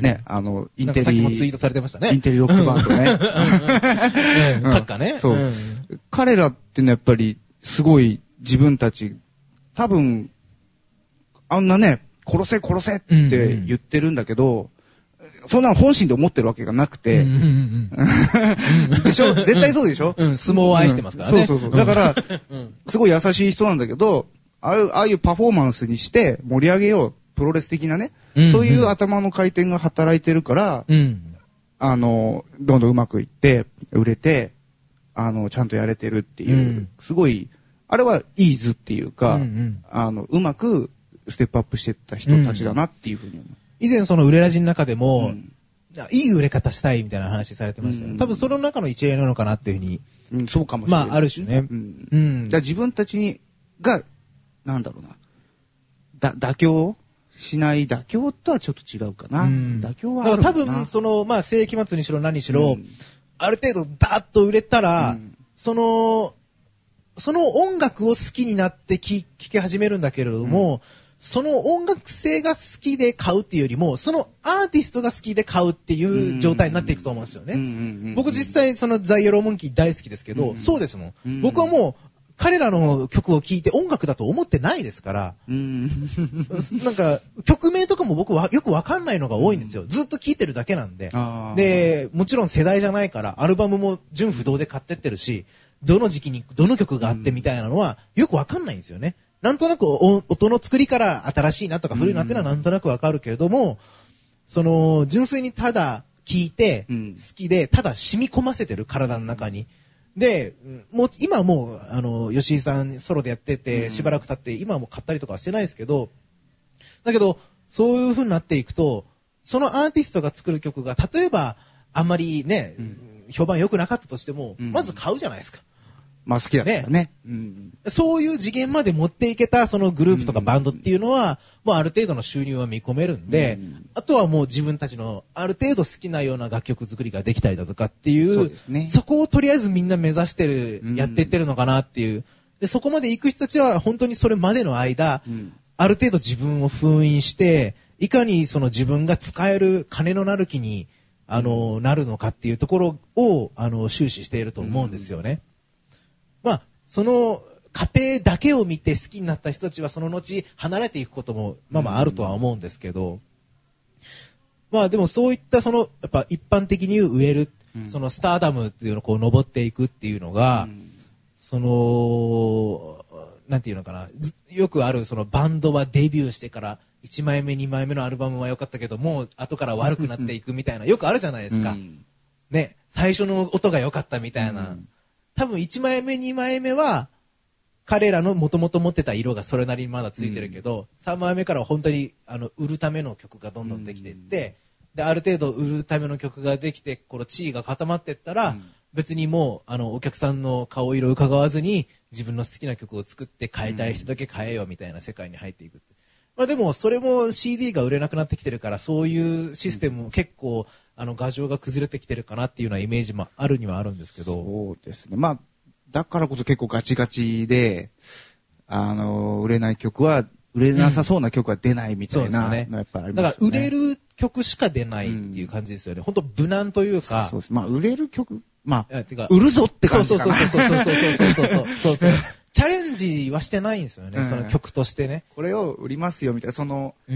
ね、あの、インテリ、さっきもツイートされてましたね。 インテリロックバンドね。 うん、閣下ね。 そう、うん。彼らってのはやっぱりすごい自分たち、多分、あんなね、殺せ殺せって言ってるんだけど、うんうん、そんな本心で思ってるわけがなくて。うんうんうん、でしょ絶対そうでしょ、 うん、相撲を愛してますからね。 うん、そうそうそう。だから、すごい優しい人なんだけど、ああいう、ああいうパフォーマンスにして盛り上げよう。プロレス的なね、うんうん。そういう頭の回転が働いてるから、うん、あの、どんどんうまくいって、売れて、あの、ちゃんとやれてるっていう、うん、すごい、あれはいい図っていうか、うんうん、あの、うまくステップアップしていった人たちだなっていうふうに思う。 以前その売れラジの中でも、うん、いい売れ方したいみたいな話されてましたよ、うん、多分その中の一例なのかなっていうふうに、 うん、そうかもしれない、 まあある種ね、 うんうん、じゃあ自分たちにがなんだろうなだ妥協しない妥協とはちょっと違うかな、うん、妥協はあるかな。 だから多分そのまあ世紀末にしろ何にしろ、うん、ある程度ダーッと売れたら、うん、そのその音楽を好きになって聴き始めるんだけれども、うん、その音楽性が好きで買うっていうよりも、そのアーティストが好きで買うっていう状態になっていくと思うんですよね。僕実際そのザ・イエローモンキー大好きですけど、そうですもん。僕はもう彼らの曲を聴いて音楽だと思ってないですから、なんか曲名とかも僕はよくわかんないのが多いんですよ。ずっと聴いてるだけなんで。で、もちろん世代じゃないから、アルバムも純不動で買ってってるし、どの時期にどの曲があってみたいなのはよくわかんないんですよね。なんとなく音の作りから新しいなとか古いなっていうのはなんとなくわかるけれども、その純粋にただ聴いて好きでただ染み込ませてる体の中に。で、もう今もうあの吉井さんソロでやっててしばらく経って今はもう買ったりとかはしてないですけど、だけどそういう風になっていくと、そのアーティストが作る曲が例えばあんまりね、うん、評判良くなかったとしても、うん、まず買うじゃないですか。 まあ好きだからね。 ね、うん、そういう次元まで持っていけたそのグループとかバンドっていうのは、うん、もうある程度の収入は見込めるんで、うん、あとはもう自分たちのある程度好きなような楽曲作りができたりだとかっていう、そうですね、そこをとりあえずみんな目指してる、うん、やっていってるのかなっていう。で、そこまで行く人たちは本当にそれまでの間、うん、ある程度自分を封印して、いかにその自分が使える金のなる木に、あの、うん、なるのかっていうところを、あの、終始していると思うんですよね。うん、まあ、その過程だけを見て好きになった人たちはその後離れていくこともまあまああるとは思うんですけど、うん、まあでもそういったそのやっぱ一般的に売れる、うん、そのスターダムっていうのをこう登っていくっていうのが、うん、そのなんていうのかな、よくあるそのバンドはデビューしてからいちまいめにまいめのアルバムは良かったけどもう後から悪くなっていくみたいなよくあるじゃないですか、うん、ね、最初の音が良かったみたいな、うん、多分いちまいめにまいめは彼らの元々持ってた色がそれなりにまだついてるけど、うん、さんまいめからは本当にあの売るための曲がどんどんできていって、うん、である程度売るための曲ができてこの地位が固まっていったら、うん、別にもうあのお客さんの顔色を伺わずに自分の好きな曲を作って変えたい人だけ変えようみたいな世界に入っていくって、まあ、でもそれも シーディー が売れなくなってきてるからそういうシステムも結構、うん、あの牙城が崩れてきてるかなっていうようなイメージもあるにはあるんですけど。 そうですね。まあだからこそ結構ガチガチで、あの売れない曲は売れなさそうな曲は出ないみたいなのやっぱありますよね。 だから売れる曲しか出ないっていう感じですよね。本当無難というか。 そうです。まあ売れる曲、まあ売るぞって感じかな。 そうそうそうそうそうそうそうそうそうそう。チャレンジはしてないんですよね。うん、その曲としてね。 これを売りますよみたいなその、うんうん、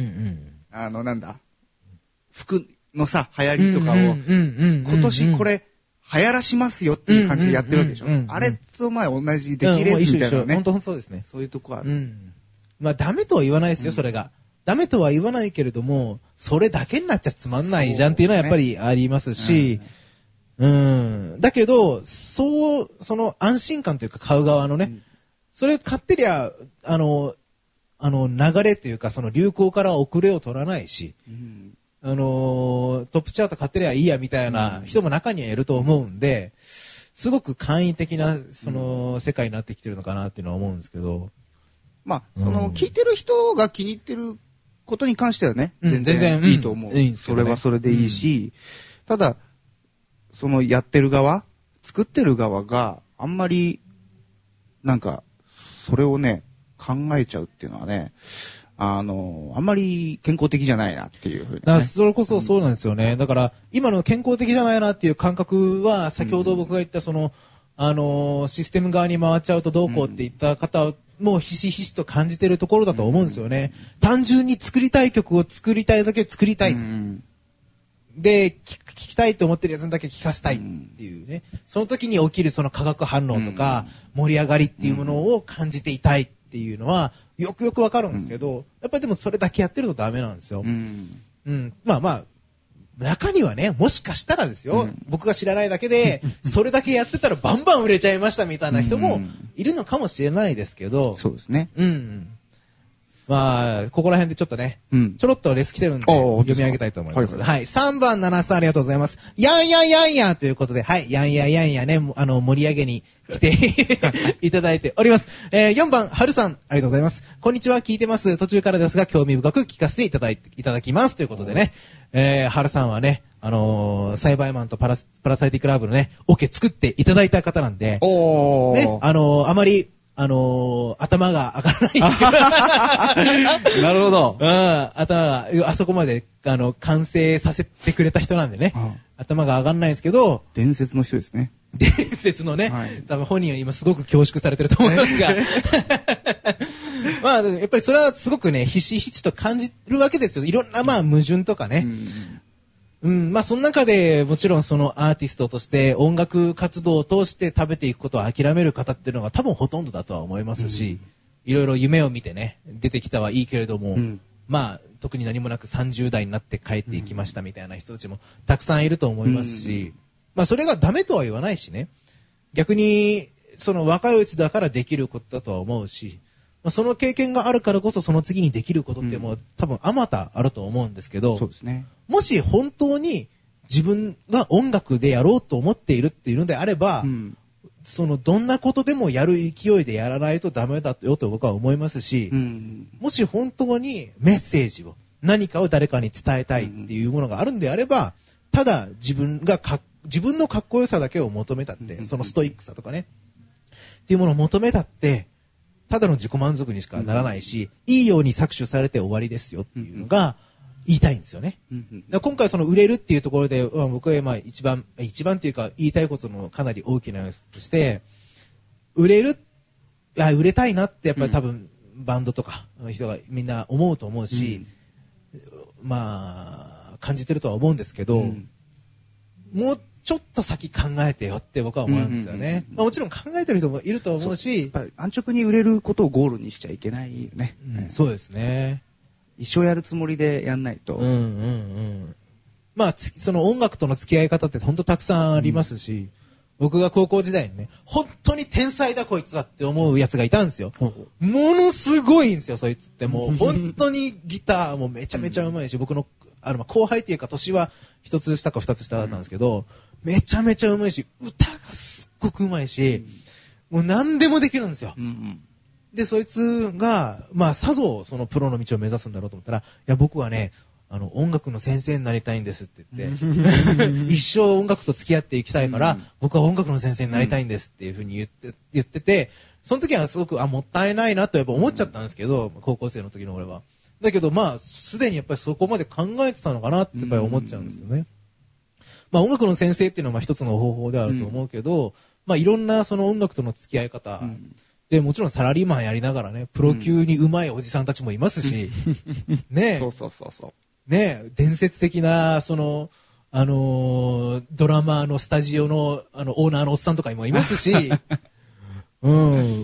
あのなんだ服のさ流行りとかを今年これ流行らしますよっていう感じでやってるわけでしょ。あれとまあ同じ出来レースみたいなね。 本当そうですね。 そういうとこある。 うん。まあダメとは言わないですよ、それが。ダメとは言わないけれども、それだけになっちゃつまんないじゃんっていうのはやっぱりありますし、うん。だけど、そう、その安心感というか買う側のね、それ買ってりゃ、あの、あの流れというかその流行から遅れを取らないし、あのー、トップチャート買ってりゃいいやみたいな人も中にはいると思うんで、すごく簡易的な、その、世界になってきてるのかなっていうのは思うんですけど。 まあ、その、聞いてる人が気に入ってることに関してはね、全然いいと思う。それはそれでいいし、ただ、そのやってる側、作ってる側があんまり、なんか、それをね、考えちゃうっていうのはね、あの、あんまり健康的じゃないなっていうふうに、ね。 だからそれこそそうなんですよね。だから、今の健康的じゃないなっていう感覚は、先ほど僕が言ったその、あの、システム側に回っちゃうとどうこうって言った方もひしひしと感じてるところだと思うんですよね。単純に作りたい曲を作りたいだけ作りたい。で、聞きたいと思ってるやつだけ聞かせたいっていうね。その時に起きるその化学反応とか、盛り上がりっていうものを感じていたいっていうのは、よくよくわかるんですけど、うん、やっぱりでもそれだけやってるとダメなんですよ。うん。うん、まあまあ、中にはね、もしかしたらですよ、うん、僕が知らないだけで、それだけやってたらバンバン売れちゃいましたみたいな人もいるのかもしれないですけど、 そうですね。 うん。まあ、ここら辺でちょっとね、うん、ちょろっとレス来てるんで、読み上げたいと思います。はい、はい。さんばんななさんありがとうございます。やんやんやんやということで、はい、やんややんやね、あの、盛り上げに来ていただいております。えー、よんばん、はるさん、ありがとうございます。こんにちは、聞いてます。途中からですが、興味深く聞かせていただいて、いただきます。ということでね、えー、はるさんはね、あのー、サイバーマンとパラ、パラサイティックラブのね、オケ作っていただいた方なんで、 おー。 ね、あのー、あまり、あのー、頭が上がらないなるほど。 うん、頭が、あそこまで、あの、完成させてくれた人なんでね、うん、頭が上がらないですけど、 伝説の人ですね。 伝説のね、はい、多分本人は今すごく恐縮されてると思いますが、まあ、やっぱりそれはすごくね、ひしひしと感じるわけですよ。いろんな、まあ、矛盾とかね。うんうん、まあ、その中でもちろんそのアーティストとして音楽活動を通して食べていくことを諦める方っていうのが多分ほとんどだとは思いますし、うん、いろいろ夢を見てね、出てきたはいいけれども、うん、まあ、特に何もなくさんじゅう代になって帰っていきましたみたいな人たちもたくさんいると思いますし、うん、まあ、それがダメとは言わないしね、逆に、その若いうちだからできることだとは思うし、その経験があるからこそその次にできることってもう、うん、多分あまたあると思うんですけど、 そうですね。 もし本当に自分が音楽でやろうと思っているっていうのであれば、うん、そのどんなことでもやる勢いでやらないとダメだよと僕は思いますし、うん、もし本当にメッセージを何かを誰かに伝えたいっていうものがあるんであれば、ただ自分がか自分のかっこよさだけを求めたって、うん、そのストイックさとかねっていうものを求めたってただの自己満足にしかならないし、うん、いいように搾取されて終わりですよっていうのが言いたいんですよね。うんうん、だ今回その売れるっていうところで、まあ、僕はまあ一番、一番っていうか言いたいことのかなり大きなやつとして、売れる、いや、売れたいなってやっぱり多分バンドとかの人がみんな思うと思うし、うん、まあ、感じてるとは思うんですけど、うん、もうちょっと先考えてよって僕は思うんですよね。まあ、もちろん考えてる人もいると思うし、 やっぱ安直に売れることをゴールにしちゃいけないよね。 うん、そうですね。 一生やるつもりでやんないと。 うんうんうん。まあ、その音楽との付き合い方って本当たくさんありますし、うん、僕が高校時代にね、本当に天才だこいつはって思うやつがいたんですよ。うん、ものすごいんですよ、そいつって。もう本当にギターもめちゃめちゃうまいし、僕の、あの、後輩っていうか年は一つ下か二つ下だったんですけど、うんめちゃめちゃうまいし、歌がすっごくうまいし、うん、もう何でもできるんですよ。うんうん、で、そいつが、まあ、さぞそのプロの道を目指すんだろうと思ったら、いや、僕はね、あの、音楽の先生になりたいんですって言って、一生音楽と付き合っていきたいから、うん、僕は音楽の先生になりたいんですっていうふうに言って、言ってて、その時はすごく、あ、もったいないなとやっぱ思っちゃったんですけど、高校生の時の俺は。だけど、まあ、すでにやっぱりそこまで考えてたのかなってやっぱり思っちゃうんですよね。うんまあ音楽の先生っていうのはまあ一つの方法であると思うけど、うん、まあいろんなその音楽との付き合い方、うん、でもちろんサラリーマンやりながらね、プロ級に上手いおじさんたちもいますし、うん、ねえ、 そうそうそうそう。 ねえ、伝説的なその、 あのー、ドラマーのスタジオの、あの、オーナーのおっさんとかにもいますし、うん、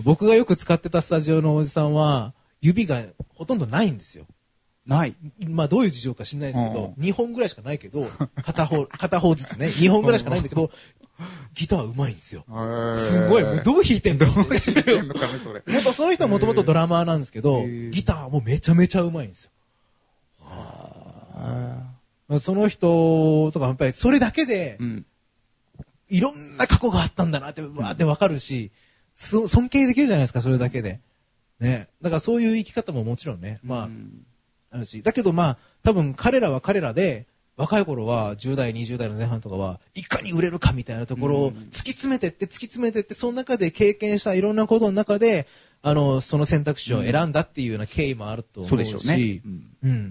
僕がよく使ってたスタジオのおじさんは、指がほとんどないんですよ。 ない。 まあどういう事情か知んないですけど、にほんぐらいしかないけど、片方、片方ずつね、にほんぐらいしかないんだけど、ギターうまいんですよ。すごい、もうどう弾いてんのどう弾いてんのかね、それ。元その人はもともとドラマーなんですけど、ギターもめちゃめちゃうまいんですよ。その人とかやっぱりそれだけで、うん、いろんな過去があったんだなってわーってわかるし、尊敬できるじゃないですか、それだけで。ね。だからそういう生き方ももちろんね、まあ、うん、あるし。だけどまあ、多分彼らは彼らで、若い頃はじゅう代、にじゅう代の前半とかはいかに売れるかみたいなところを突き詰めてって突き詰めてって、その中で経験したいろんなことの中で、あの、その選択肢を選んだっていうような経緯もあると思うし。そうでしょうね。うん、うん、うんうん。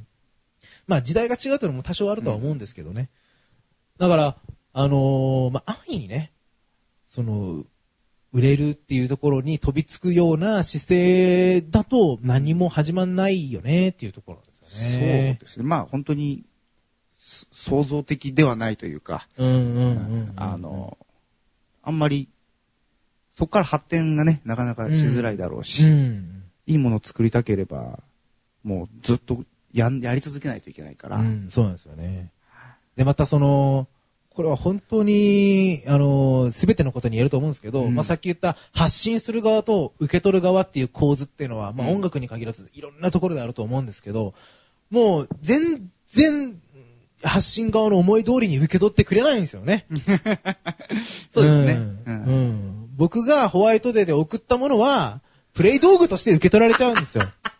まあ時代が違うというのも多少あるとは思うんですけどね。だから、あのー、まあ安易にね、その、売れるっていうところに飛びつくような姿勢だと何も始まんないよねっていうところですよね。 そうですね。まあ本当に創造的ではないというか、 うんうんうんうん、 あの、あんまりそこから発展がね、なかなかしづらいだろうし、うんうん、いいものを作りたければ、もうずっとや, やり続けないといけないから、 うん、そうなんですよね。で、またその、これは本当に、あの、すべてのことに言えると思うんですけど、うん、まあ、さっき言った発信する側と受け取る側っていう構図っていうのは、まあ、音楽に限らずいろんなところであると思うんですけど、もう全然発信側の思い通りに受け取ってくれないんですよね。 そうですね、 うんうんうん。僕がホワイトデーで送ったものは、プレイ道具として受け取られちゃうんですよ。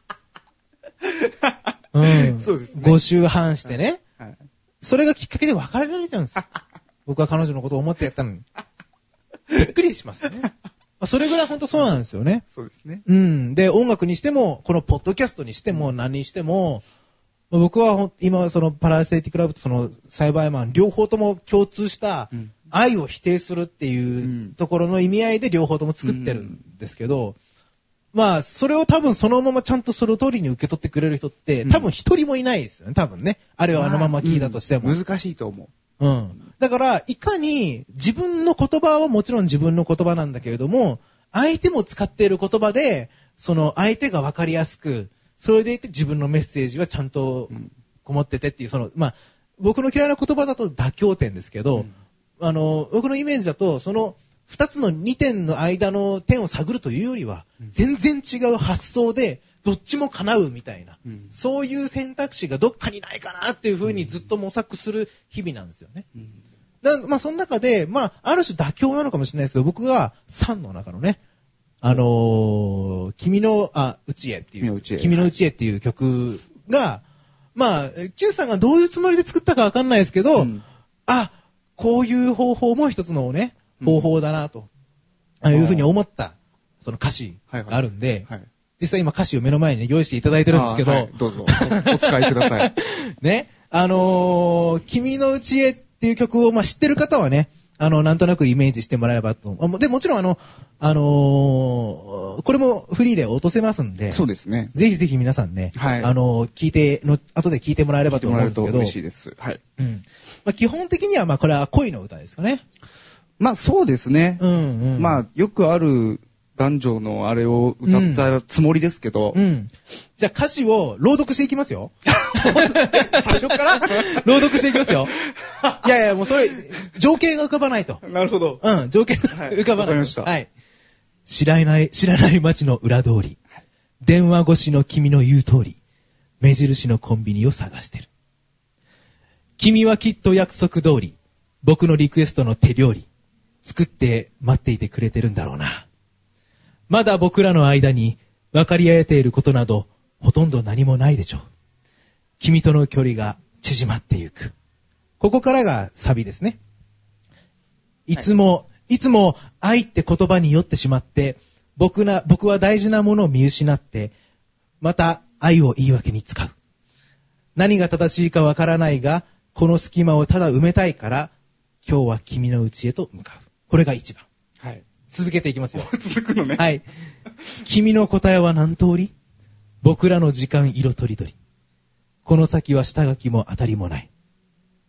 うん、そうですね。ご周半してね。はい、それがきっかけで別れられちゃうんです。僕は彼女のことを思ってやったのに。びっくりしますね。まあ、それぐらい本当そうなんですよね。 そうですね。 うん。で、音楽にしても、このポッドキャストにしても、何にしても、僕は今、そのパラセイティクラブとそのサイバーマン、両方とも共通した愛を否定するっていうところの意味合いで両方とも作ってるんですけど、まあ、それを多分そのままちゃんとその通りに受け取ってくれる人って、多分一人もいないですよね、多分ね。あれはあのまま聞いたとしても。 まあうん、難しいと思う。 うん。だから、いかに自分の言葉はもちろん自分の言葉なんだけれども、相手も使っている言葉で、その相手が分かりやすく、それでいて自分のメッセージはちゃんとこもっててっていう、その、まあ、僕の嫌いな言葉だと妥協点ですけど、うん、あの、僕のイメージだと、その、二つの二点の間の点を探るというよりは、うん、全然違う発想で、どっちも叶うみたいな、うん、そういう選択肢がどっかにないかなっていうふうにずっと模索する日々なんですよね。うん、だまあ、その中で、まあ、ある種妥協なのかもしれないですけど、僕がさんの中のね、あのー、君の、あ、うちへっていう、君のうちへっていう曲が、まあ、Q さんがどういうつもりで作ったかわかんないですけど、うん、あ、こういう方法も一つのね、方法だなと、うん、いうふうに思った、その歌詞があるんで、はいはいはい、実際今歌詞を目の前に、ね、用意していただいてるんですけど、はい、 どうぞお、お使いください。 ね、あのー、君のうちへっていう曲を、まあ、知ってる方はね、あの、なんとなくイメージしてもらえばと。で、もちろんあの、あのー、これもフリーで落とせますんで。 そうですね。 ぜひぜひ皆さんね、はい、あのー、聞いての、後で聞いてもらえればと思うんですけど。 嬉しいです。はい。 うん。まあ、基本的には、まあ、これは恋の歌ですかね。 まあ、そうですね。 うんうん。 まあ、よくある男女のあれを歌ったつもりですけど。 うん。うん、じゃあ歌詞を朗読していきますよ。 最初から朗読していきますよ。いやいや、もうそれ、情景が浮かばないと。 なるほど。 うん、情景が浮かばない。わ、はい、 かりました。 はい。知らない、知らない街の裏通り。電話越しの君の言う通り。目印のコンビニを探してる。君はきっと約束通り。僕のリクエストの手料理。作って待っていてくれてるんだろうな。まだ僕らの間に分かり合えていることなどほとんど何もないでしょう。君との距離が縮まってゆく。ここからがサビですね。いつも、はい、いつも愛って言葉に酔ってしまって、僕な、僕は大事なものを見失って、また愛を言い訳に使う。何が正しいかわからないが、この隙間をただ埋めたいから、今日は君の家へと向かう。これが一番。 はい。 続けていきますよ。 続くのね。 はい。君の答えは何通り？僕らの時間色とりどり。この先は下書きも当たりもない。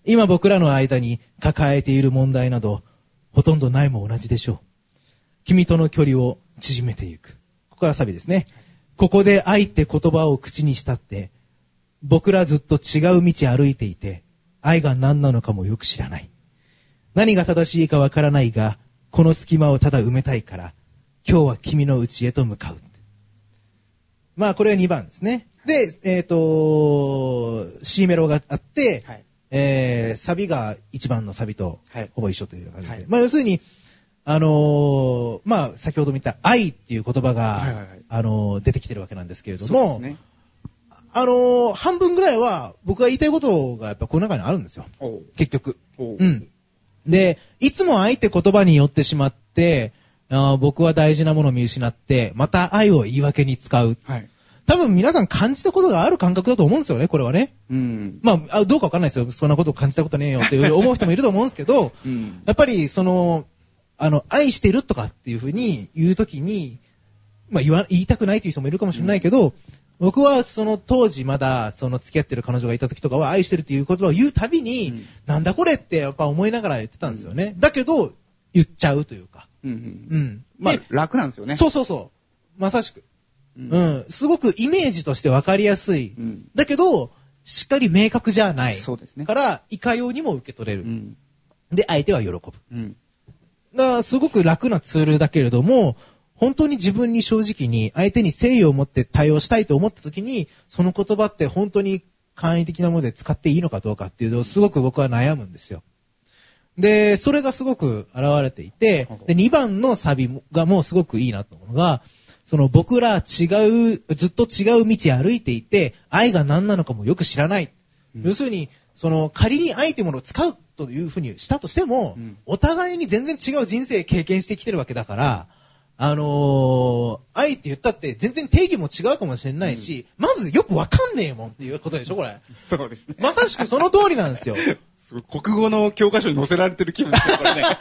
今僕らの間に抱えている問題など、ほとんどないも同じでしょう。君との距離を縮めていく。ここからサビですね。ここで愛って言葉を口にしたって、僕らずっと違う道歩いていて、愛が何なのかもよく知らない。何が正しいかわからないが、この隙間をただ埋めたいから、今日は君の家へと向かう。まあこれはにばんですね。で、えっと、C メロがあって、はい、えー、サビがいちばんのサビとほぼ一緒という感じで。はい、まあ要するに、あのー、まあ先ほど見た愛っていう言葉が、はいはいはい、あのー、出てきてるわけなんですけれども、ね、あのー、半分ぐらいは僕が言いたいことがやっぱこの中にあるんですよ。結局。うん。で、いつも愛って言葉によってしまって、あ僕は大事なものを見失って、また愛を言い訳に使う。はい、多分皆さん感じたことがある感覚だと思うんですよね、これはね。うん、まあ、どうかわかんないですよ。そんなことを感じたことねえよって思う人もいると思うんですけど、うん、やっぱりその、あの、愛してるとかっていうふうに言うときに、まあ言わ、言いたくないという人もいるかもしれないけど、うん、僕はその当時まだその付き合ってる彼女がいた時とかは愛してるっていう言葉を言うたびに、うん、なんだこれってやっぱ思いながら言ってたんですよね。うん、だけど、言っちゃうというか。うん。うんうん、 まあ、楽なんですよね。 そうそうそう。まさしく。うん。うん、すごくイメージとして分かりやすい。うん、だけど、しっかり明確じゃない。そうですね。から、いかようにも受け取れる。うん、で、相手は喜ぶ。うん。だから、すごく楽なツールだけれども、本当に自分に正直に相手に誠意を持って対応したいと思った時に、その言葉って本当に簡易的なもので使っていいのかどうかっていうのをすごく僕は悩むんですよ。で、それがすごく現れていて、で、にばんのサビがもうすごくいいなと思うのが、その僕ら違う、ずっと違う道歩いていて、愛が何なのかもよく知らない。うん、要するに、その仮に愛というものを使うというふうにしたとしても、うん、お互いに全然違う人生経験してきてるわけだから、あのー、愛って言ったって全然定義も違うかもしれないし、うん、まずよくわかんねえもんっていうことでしょ、これ。 そうですね。 まさしくその通りなんですよ。 国語の教科書に載せられてる気分ですよ、これね。いや、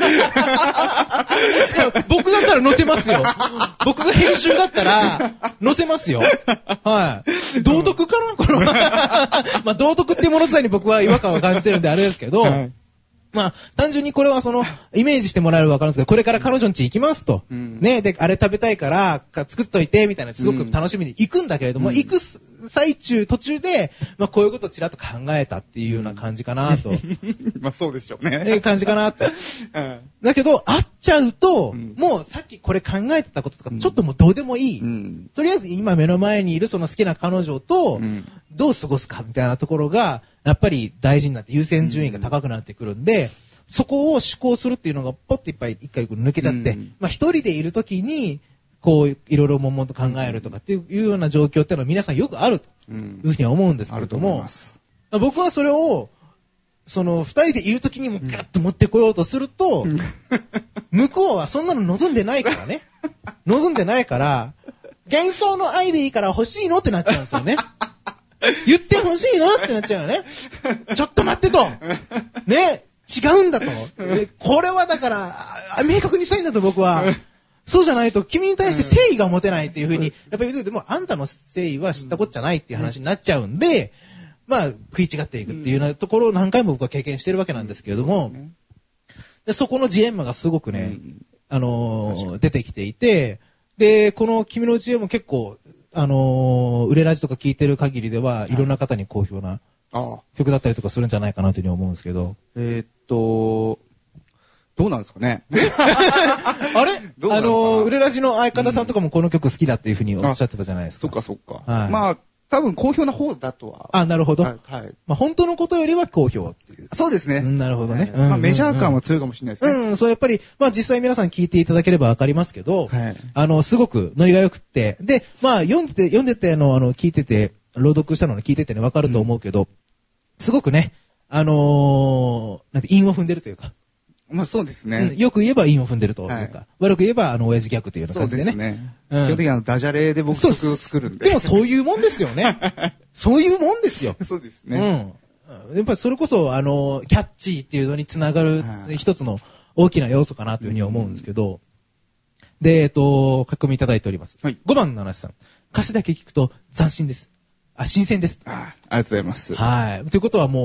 僕だったら載せますよ。僕が編集だったら、載せますよ。はい。道徳かなこれは。まあ、道徳っていうもの自体に僕は違和感を感じてるんであれですけど、はい、まあ、単純にこれはその、イメージしてもらえればわかるんですけど、これから彼女ん家行きますと。うん、ね、で、あれ食べたいから、か作っといて、みたいな、すごく楽しみに行くんだけれども、うん、行く最中、途中で、まあ、こういうことをちらっと考えたっていうような感じかなと。 まあ、そうでしょうね。 え、感じかなと。うん、だけど、会っちゃうと、うん、もうさっきこれ考えてたこととか、ちょっともうどうでもいい。うん、とりあえず今目の前にいるその好きな彼女と、どう過ごすか、みたいなところが、やっぱり大事になって優先順位が高くなってくるんで、そこを思考するっていうのがポッといっぱい一回抜けちゃって、うん、まあ一人でいるときに、こういろいろ悶々と考えるとかっていうような状況っていうのは皆さんよくあるというふうには思うんですけれども、うん、僕はそれを、その二人でいるときにもガッと持ってこようとすると、うん、向こうはそんなの望んでないからね。望んでないから、幻想の愛でいいから欲しいのってなっちゃうんですよね。言って欲しいのってなっちゃうよね。ちょっと待ってと。ね。違うんだと。これはだから、明確にしたいんだと僕は。そうじゃないと君に対して誠意が持てないっていうふうに、やっぱり言うと、もあんたの誠意は知ったことじゃないっていう話になっちゃうんで、まあ食い違っていくっていうようなところを何回も僕は経験してるわけなんですけれども、でそこのジレンマがすごくね、あのー、出てきていて、で、この君のうちへも結構、あのー、売れラジとか聞いてる限りでは、いろんな方に好評な、ああ曲だったりとかするんじゃないかなというふうに思うんですけど。 えー、っと、どうなんですかね。 あれあの、売れラジの相方さんとかもこの曲好きだっていうふうにおっしゃってたじゃないですか。 そっかそっか。はい、まあ、多分好評な方だとは。 あ、なるほど。はい。はい、まあ、本当のことよりは好評っていう。 そうですね。 うん、なるほどね。 はい、まあ、メジャー感は強いかもしれないですね。 うん、そう、やっぱり、まあ、実際皆さん聞いていただければわかりますけど、はい、あの、すごくノリが良くって、で、まあ、読んでて、読んでての、あの、聞いてて、朗読したのを聞いててね、わかると思うけど、うんすごくね、あのー、なんて韻を踏んでるというか。 まあそうですね。 うん、よく言えば韻を踏んでるというか、はい、悪く言えばあの親父ギャグというような感じでね。そうですね。 うん、基本的にあのダジャレで僕曲を作るんで。 でもそういうもんですよね。そういうもんですよ。 そうですね。 うん。やっぱりそれこそあのキャッチーっていうのにつながる一つの大きな要素かなというふうに思うんですけど。で、えっと、書き込みいただいております。はい、ごばんの話さん。歌詞だけ聞くと斬新です。あ、新鮮です。 ああ、ありがとうございます。 はい。ということはもうね、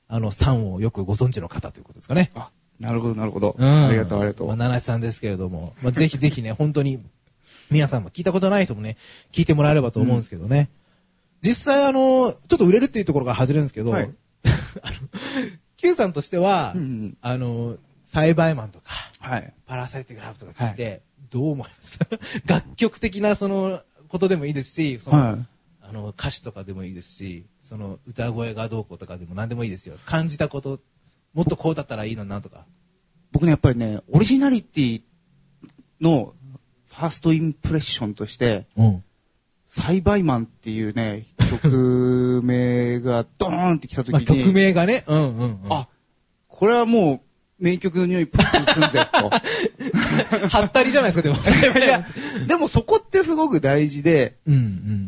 あの、さんをよくご存知の方ということですかね。 あ、なるほど、なるほど。 うん。 ありがとう、ありがとう。 まあ、七瀬さんですけれども、まあ、ぜひぜひね、本当に、皆さんも聞いたことない人もね、聞いてもらえればと思うんですけどね。うん、実際、あの、ちょっと売れるっていうところが外れるんですけど、はい、あの、Q さんとしては、うんうん、あの、栽培マンとか、はい、パラサイトグラブとか聞いて、はい、どう思いました楽曲的なそのことでもいいですし、その、はい、あの歌詞とかでもいいですし、その歌声がどうこうとかでも何でもいいですよ。感じたこと、もっとこうだったらいいのになとか。 僕ね、やっぱりね、オリジナリティのファーストインプレッションとして、うん、栽培マンっていうね、曲名がドーンって来た時に、まあ、 曲名がね、うんうんうん、 あ、これはもう名曲の匂いプンプンするぜと。 はったりじゃないですか、でも。 いや、でもそこってすごく大事で、うんうん、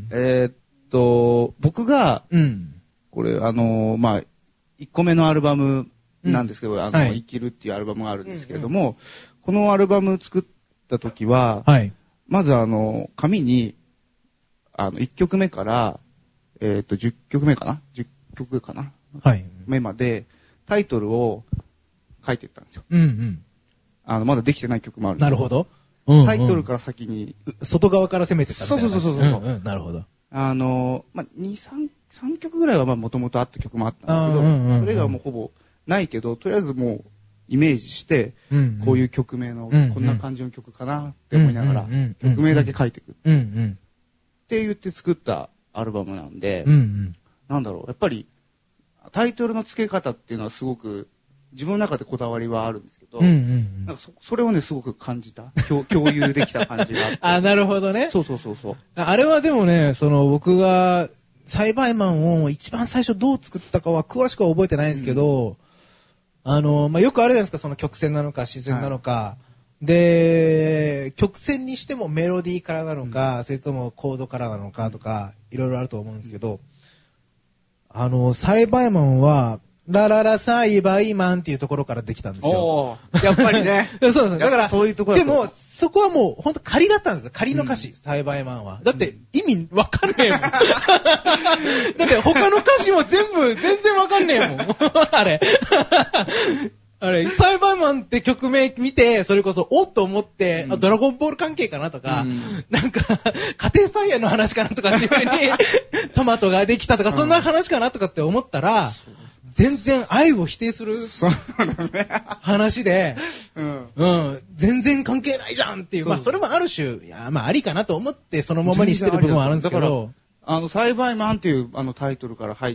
えー、っと、僕が、うん、これ、あのー、まあ、いっこめのアルバムなんですけど、うん、あの、はい、生きるっていうアルバムがあるんですけれども、うんうん、このアルバム作った時は、はい、まずあの、紙に、あの、いっきょくめから、えー、っと、じゅっきょくめかな ?じゅっきょくかなはい。目まで、タイトルを書いていったんですよ。うんうん。あの、まだできてない曲もあるんですよ。 なるほど。 うんうん、タイトルから先に。 外側から攻めてたみたいな。 そうそうそうそう。 うんうん、なるほど。 あの、まあ、に、さん、さんきょくぐらいはまあ、もともとあった曲もあったんだけど、うんうんうん、それがもうほぼないけど、とりあえずもう、イメージして、うんうん、こういう曲名の、うんうん、こんな感じの曲かなって思いながら、うんうん、曲名だけ書いていく、うんうん。って言って作ったアルバムなんで、うんうん、なんだろう、やっぱり、タイトルの付け方っていうのはすごく、自分の中でこだわりはあるんですけど、うんうんうん、なんか そ, それをね、すごく感じた。共, 共有できた感じがあって。 あ、なるほどね。 そうそうそうそう。 あれはでもね、その僕が、栽培マンを一番最初どう作ったかは詳しくは覚えてないんですけど、うん、あの、まあ、よくあるじゃないですか、その曲線なのか自然なのか。はい、で、曲線にしてもメロディーからなのか、うん、それともコードからなのかとか、いろいろあると思うんですけど、うん、あの、栽培マンは、ラララ栽培マンっていうところからできたんですよ。 やっぱりね。 そうです。だから、 そういうところでも、そこはもう、本当仮だったんですよ。仮の歌詞、うん、栽培マンは。だって、意味わかんねえもん。だって他の歌詞も全部、全然わかんねえもん。あれ。あれ、栽培マンって曲名見て、それこそ、おっと思って、うん、あ、ドラゴンボール関係かなとか、うん、なんか、家庭菜園の話かなとかっていうふうに、トマトができたとか、そんな話かなとかって思ったら、うん全然愛を否定する話で、うん、うん、全然関係ないじゃんっていう、まあそれもある種、いやまあありかなと思ってそのままにしてる部分はあるんですけど、 あの栽培マンっていうあのタイトルから入って、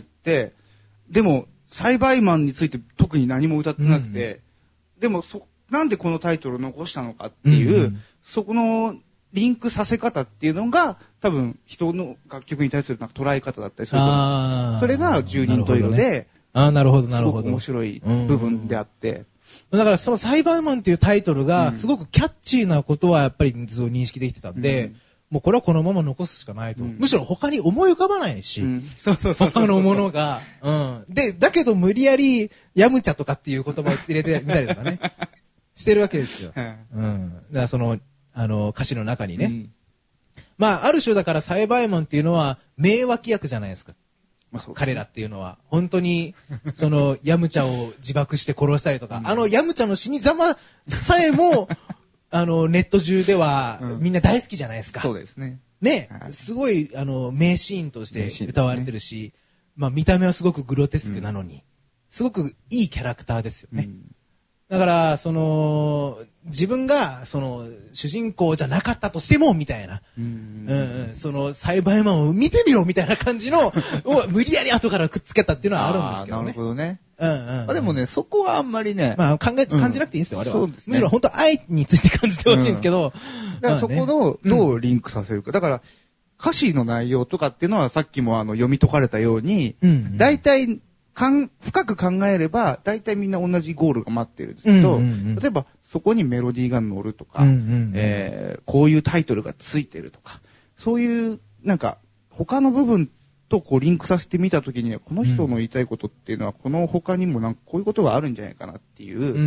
でも栽培マンについて特に何も歌ってなくて、うん、でもそなんでこのタイトルを残したのかっていう、うんうん、そこのリンクさせ方っていうのが多分人の楽曲に対するなんか捉え方だったりすると思う。それが十人十色で。 ああ、なるほど、なるほど。 すごく面白い部分であって。 だからその栽培マンっていうタイトルがすごくキャッチーなことはやっぱり認識できてたんで、うん、もうこれはこのまま残すしかないと。うん、むしろ他に思い浮かばないし、うん、そうそうそうそう他のものが、うん。で、だけど無理やりヤムチャとかっていう言葉を入れてみたりとかね、してるわけですよ。うん。だからその、あの、歌詞の中にね。うん、まあ、ある種だから栽培マンっていうのは名脇役じゃないですか。まあ、彼らっていうのは本当にそのヤムチャを自爆して殺したりとか、うん、あのヤムチャの死に様さえもあのネット中ではみんな大好きじゃないですか。 そうですね。 ね、はい、すごいあの名シーンとして歌われてるし、ね、まあ見た目はすごくグロテスクなのに、うん、すごくいいキャラクターですよね。うん、だからその自分がその主人公じゃなかったとしてもみたいな、うんうんうん、その栽培マンを見てみろみたいな感じのを無理やり後からくっつけたっていうのはあるんですけどね。 なるほどね。 うんうんうん、 あでもねそこはあんまりね、 まあ考え感じなくていいんですよ、うん、あれは。そうですね。むしろ本当愛について感じてほしいんですけど、 うん、だからそこのどうリンクさせるか、うん、だから歌詞の内容とかっていうのはさっきもあの読み解かれたように、だいたいかん深く考えれば大体みんな同じゴールが待ってるんですけど、うんうんうん、例えばそこにメロディーが乗るとか、うんうんうんえー、こういうタイトルがついてるとか、そういうなんか他の部分とこうリンクさせてみたときに、ね、この人の言いたいことっていうのはこの他にもなんかこういうことがあるんじゃないかなっていう、うんうんうん、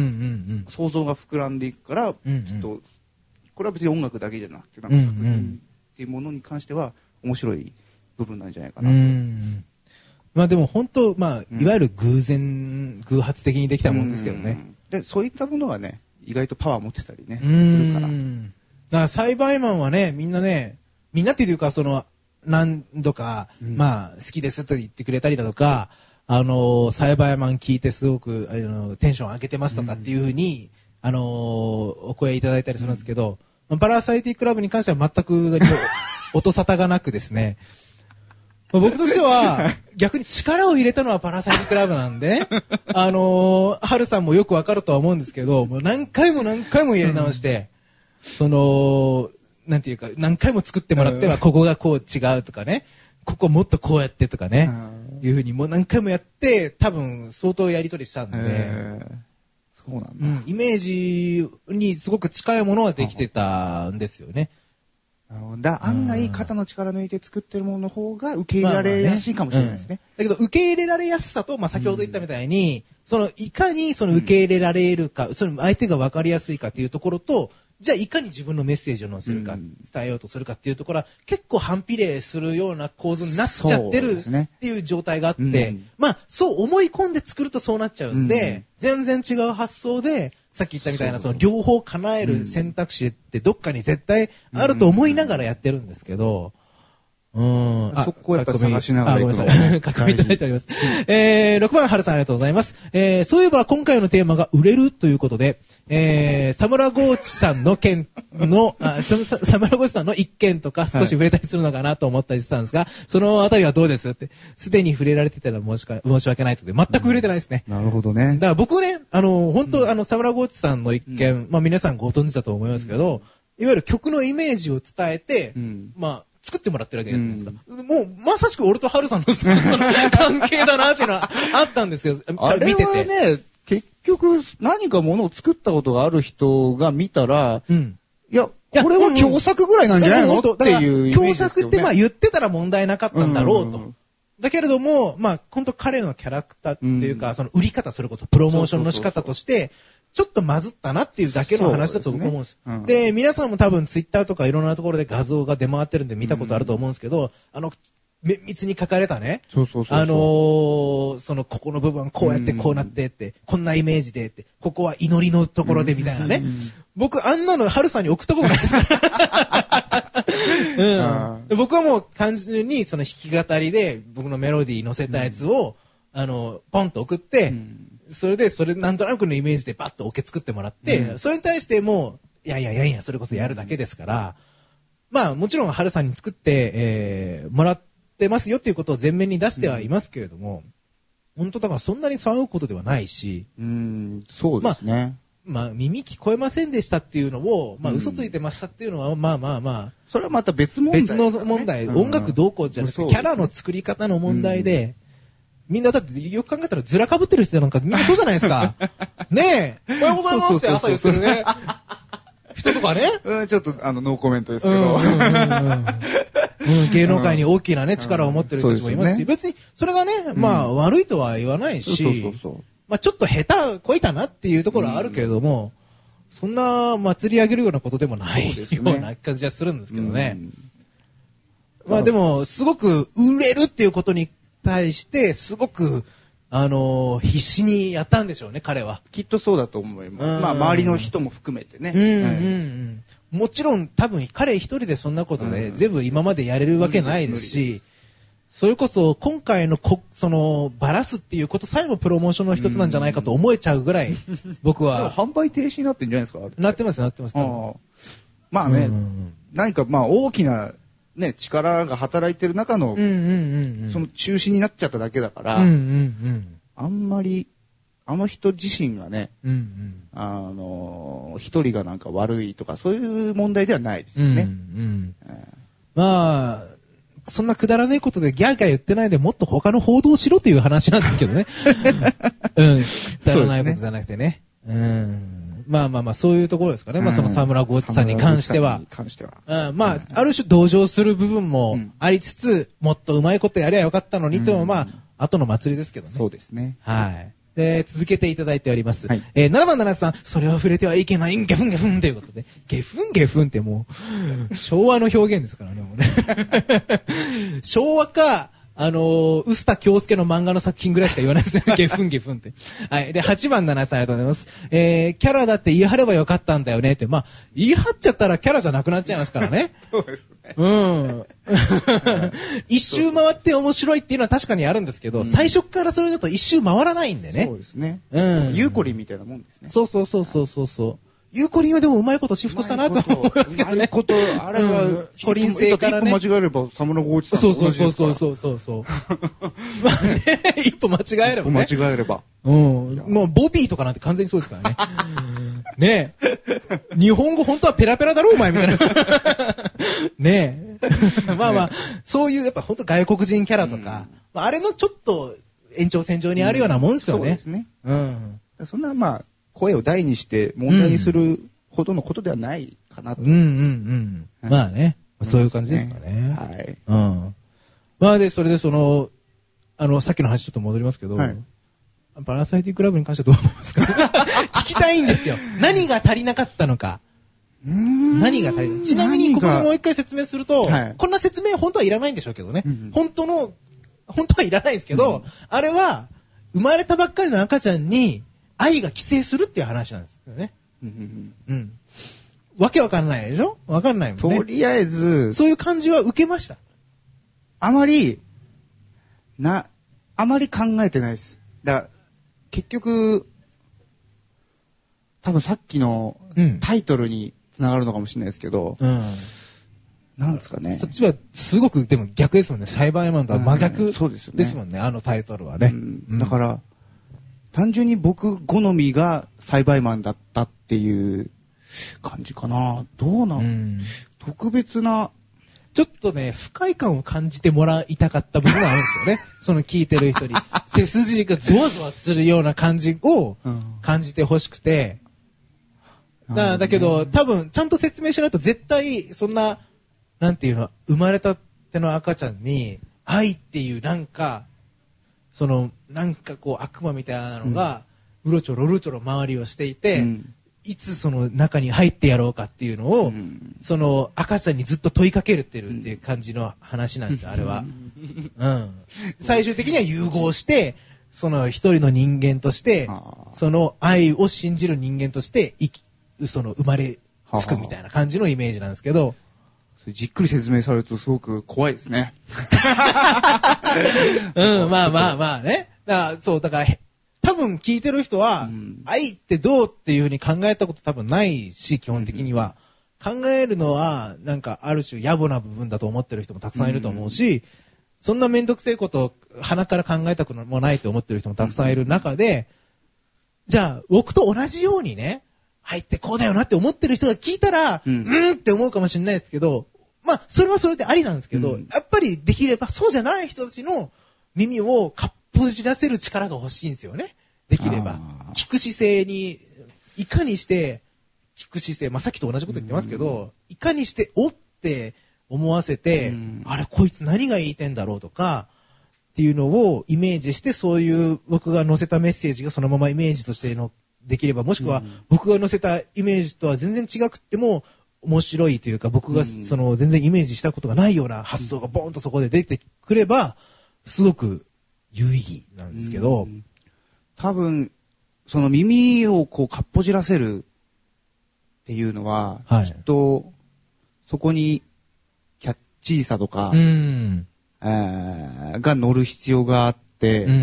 想像が膨らんでいくから、うんうん、きっとこれは別に音楽だけじゃなくてなんか作品っていうものに関しては面白い部分なんじゃないかなと。うんうんまあでも本当、まあ、いわゆる偶然、偶発的にできたもんですけどね。 で、そういったものがね、意外とパワー持ってたりね、するから。 だから栽培マンはね、みんなね、みんなっていうか、その、何度か、うん、まあ、好きですと言ってくれたりだとか、あの、栽培マン聞いてすごく、あの、テンション上げてますとかっていうふうに、うん、あの、お声いただいたりするんですけど、うん、パラサイティクラブに関しては全く、音沙汰がなくですね、僕としては、逆に力を入れたのはパラサイティクラブなんで、あのー、春さんもよくわかるとは思うんですけど、もう何回も何回もやり直して、うん、その、なんていうか、何回も作ってもらっては、ここがこう違うとかね、ここもっとこうやってとかね、うん、いうふうにもう何回もやって、多分相当やり取りしたんで、 そうなんだ、 うん、イメージにすごく近いものはできてたんですよね。 だ案外肩の力抜いて作ってるものの方が受け入れられやすいかもしれないですね。 まあまあね、うん、だけど受け入れられやすさと、まあ、先ほど言ったみたいに、うん、そのいかにその受け入れられるか、うん、その相手が分かりやすいかっていうところと、じゃあいかに自分のメッセージを載せるか、うん、伝えようとするかっていうところは結構反比例するような構図になっちゃってるっていう状態があって、ねうん、まあそう思い込んで作るとそうなっちゃうんで、うん、全然違う発想で、さっき言ったみたいなその両方叶える選択肢ってどっかに絶対あると思いながらやってるんですけど、うん。 そこをやっぱ探しながら行くの。あ、ごめんなさい。書き込みいただいております。えー、ろくばん春さんありがとうございます。えー、そういえば今回のテーマが売れるということで、えー、サムラゴーチさんの件の、あ、サムラゴーチさんの一件とか少し触れたりするのかなと思ったりしたんですが、はい、そのあたりはどうですって、すでに触れられてたら申しか申し訳ないということで、全く触れてないですね。 うん、なるほどね。 だから僕ね、あの、本当、うん、あの、サムラゴーチさんの一件、うん、まあ皆さんご存知だと思いますけど、うん、いわゆる曲のイメージを伝えて、うん、まあ、作ってもらってるわけじゃないですか。うん、もう、まさしく俺とハルさんの関係だなっていうのはあったんですよ。 あれはね、見てて。結局、何かものを作ったことがある人が見たら、うん、いや、これは共作ぐらいなんじゃないの、うんうん、っていうイメージですよね。共作ってまあ言ってたら問題なかったんだろうと。うんうん、だけれども、まあ、本当彼のキャラクターっていうか、うん、その売り方すること、プロモーションの仕方として、ちょっとまずったなっていうだけの話だと僕思うんです。で、ねうん、で、皆さんも多分ツイッターとかいろんなところで画像が出回ってるんで見たことあると思うんですけど、うん、あの、綿密に書かれたね。 そうそうそうそう。 あのー、その、ここの部分こうやってこうなってって、うん、こんなイメージでって、ここは祈りのところでみたいなね。うん、僕、あんなのハルさんに送ったことないですから。うん、僕はもう単純にその弾き語りで僕のメロディー乗せたやつを、うん、あの、ポンと送って、うんそれで、それ、なんとなくのイメージでバッとオケ作ってもらって、うん、それに対してもう、いやいやいやいや、それこそやるだけですから、まあ、もちろん、春さんに作って、えー、もらってますよっていうことを前面に出してはいますけれども、うん、本当だからそんなに騒ぐことではないし、 うん、そうですね。 まあ、まあ、耳聞こえませんでしたっていうのを、まあ、嘘ついてましたっていうのは、まあまあまあ、 それはまた別問題、ね。 別の問題、うん、音楽どうこうじゃなくて、キャラの作り方の問題で、うんみんなだってよく考えたらずらかぶってる人なんかみんなそうじゃないですか。ねえ。おはようございますって朝言ってるね。人とかね。 うん、ちょっとあのノーコメントですけど。うんうんうんうんうん、芸能界に大きなね、力を持ってる人たちもいますし、うん、別にそれがね、まあ、うん、悪いとは言わないし、そうそうそうまあちょっと下手こいたなっていうところはあるけれども、うん、そんな祭り上げるようなことでもない、ね、ような感じはするんですけどね。うん、まあでも、すごく売れるっていうことに対してすごくあのー、必死にやったんでしょうね彼は。 きっとそうだと思います。まあ周りの人も含めてね。 うんうんうん、もちろん多分彼一人でそんなことで全部今までやれるわけないですし、それこそ今回のこそのバラすっていうことさえもプロモーションの一つなんじゃないかと思えちゃうぐらい僕は。 販売停止になってんじゃないですか。 なってますなってます。 あまあね、うんうん、何かまあ大きなね、力が働いてる中の、うんうんうんうん、その中止になっちゃっただけだから、うんうんうん、あんまり、あの人自身がね、うんうん、あの、一人がなんか悪いとか、そういう問題ではないですよね。うんうんえー、まあ、そんなくだらないことでギャーギャー言ってないでもっと他の報道しろという話なんですけどね。うん。くだらないことじゃなくてね。うん。まあまあまあ、そういうところですかね。うん、まあそのサムラゴーチさんに関しては。 関しては。 うん。まあ、ある種同情する部分もありつつ、うん、もっとうまいことやりゃよかったのにというのは、まあ、後の祭りですけどね。 そうですね。 はい。で、続けていただいております。はい、えー、ななばんななさん、それは触れてはいけないん、ゲフンゲフンということで。ゲフンゲフンってもう、昭和の表現ですからね、もうね。昭和か、 あのー、臼田恭介の漫画の作品ぐらいしか言わないですね。ゲフンゲフンって。はい。で、はちばんななさんありがとうございます。えー、キャラだって言い張ればよかったんだよねって。まあ、言い張っちゃったらキャラじゃなくなっちゃいますからね。 そうですね。 うん。一周回って面白いっていうのは確かにあるんですけど、うん、最初からそれだと一周回らないんでね。 そうですね。 うん。 ユーコリンみたいなもんですね。 そうそうそうそうそうそう。ユーコリンはでもうまいことシフトしたなと思いますけどね。うまいこと、あれは、うん、 コリン星からね。 一歩間違えればサムラゴ落ちたそうそうそうそうそうそうそう。まあね、一歩間違えればね。 一歩間違えれば。 うん。もうボビーとかなんて完全にそうですからね。ねえ。日本語本当はペラペラだろお前みたいな。ねえ。まあまあ、そういうやっぱ本当外国人キャラとか、うん、あれのちょっと延長線上にあるようなもんですよね。 うん、そうですね。 うん。 そんなまあ、声を大にして問題にするほどのことではないかなと。 うんうんうん。うん、まあね、そういう感じですかね。 はい。 うん。まあで、それでその、あの、さっきの話ちょっと戻りますけど、はい、パラサイティクラブに関してはどう思いますか聞きたいんですよ。何が足りなかったのか。何が足りないちなみにここでもう一回説明すると、はい、こんな説明本当はいらないんでしょうけどね。うんうん、本当の、本当はいらないんですけど、うん、あれは、生まれたばっかりの赤ちゃんに愛が寄生するっていう話なんですよね。うん。うん。わけわかんないでしょわかんないもんね。 とりあえず、 そういう感じは受けました。 あまり、な、あまり考えてないです。だから、結局、多分さっきのタイトルにつながるのかもしれないですけど、うん、なんですかね。 そっちはすごくでも逆ですもんね。サイバーマンとは真逆、うん、そうですよね。ですもんね。あのタイトルはね。 うんうん、だから、単純に僕好みがサイバーマンだったっていう感じかな。どうなん、うん、特別な、 ちょっとね、不快感を感じてもらいたかった部分はあるんですよね。その聞いてる人に。背筋がゾワゾワするような感じを感じてほしくて。うん、だ, だけど、多分、ちゃんと説明しないと絶対、そんな、なんていうの、生まれたての赤ちゃんに、愛っていうなんか、その、なんかこう悪魔みたいなのが、うろちょろうろちょろ周りをしていて、うん、いつその中に入ってやろうかっていうのを、うん、その赤ちゃんにずっと問いかけるってるっていう感じの話なんですよ、あれは。うん。最終的には融合して、その一人の人間として、その愛を信じる人間として、生き、その生まれつくみたいな感じのイメージなんですけど、 じっくり説明されるとすごく怖いですね。 うん、まあまあまあね。だから、そう、だから、多分聞いてる人は、うん、愛ってどうっていうふうに考えたこと多分ないし、基本的には。うん、考えるのは、なんか、ある種野暮な部分だと思ってる人もたくさんいると思うし、うん、そんなめんどくせえことを鼻から考えたくもないと思ってる人もたくさんいる中で、じゃあ、僕と同じようにね、愛ってこうだよなって思ってる人が聞いたら、うん、うーんって思うかもしれないですけど、まあ、それはそれでありなんですけど、うん、やっぱりできればそうじゃない人たちの耳をかっぽじらせる力が欲しいんですよね。できれば。聞く姿勢に、いかにして、聞く姿勢、まあ、さっきと同じこと言ってますけど、うん、いかにして、おって思わせて、うん、あれ、こいつ何が言いてんだろうとか、っていうのをイメージして、そういう僕が載せたメッセージがそのままイメージとしてのできれば、もしくは僕が載せたイメージとは全然違くっても、面白いというか、僕がその全然イメージしたことがないような発想がボーンとそこで出てくれば、すごく有意義なんですけど、 多分、その耳をこうかっぽじらせるっていうのは、はい、きっと、そこにキャッチーさとか、うんえー、が乗る必要があって、うんうん、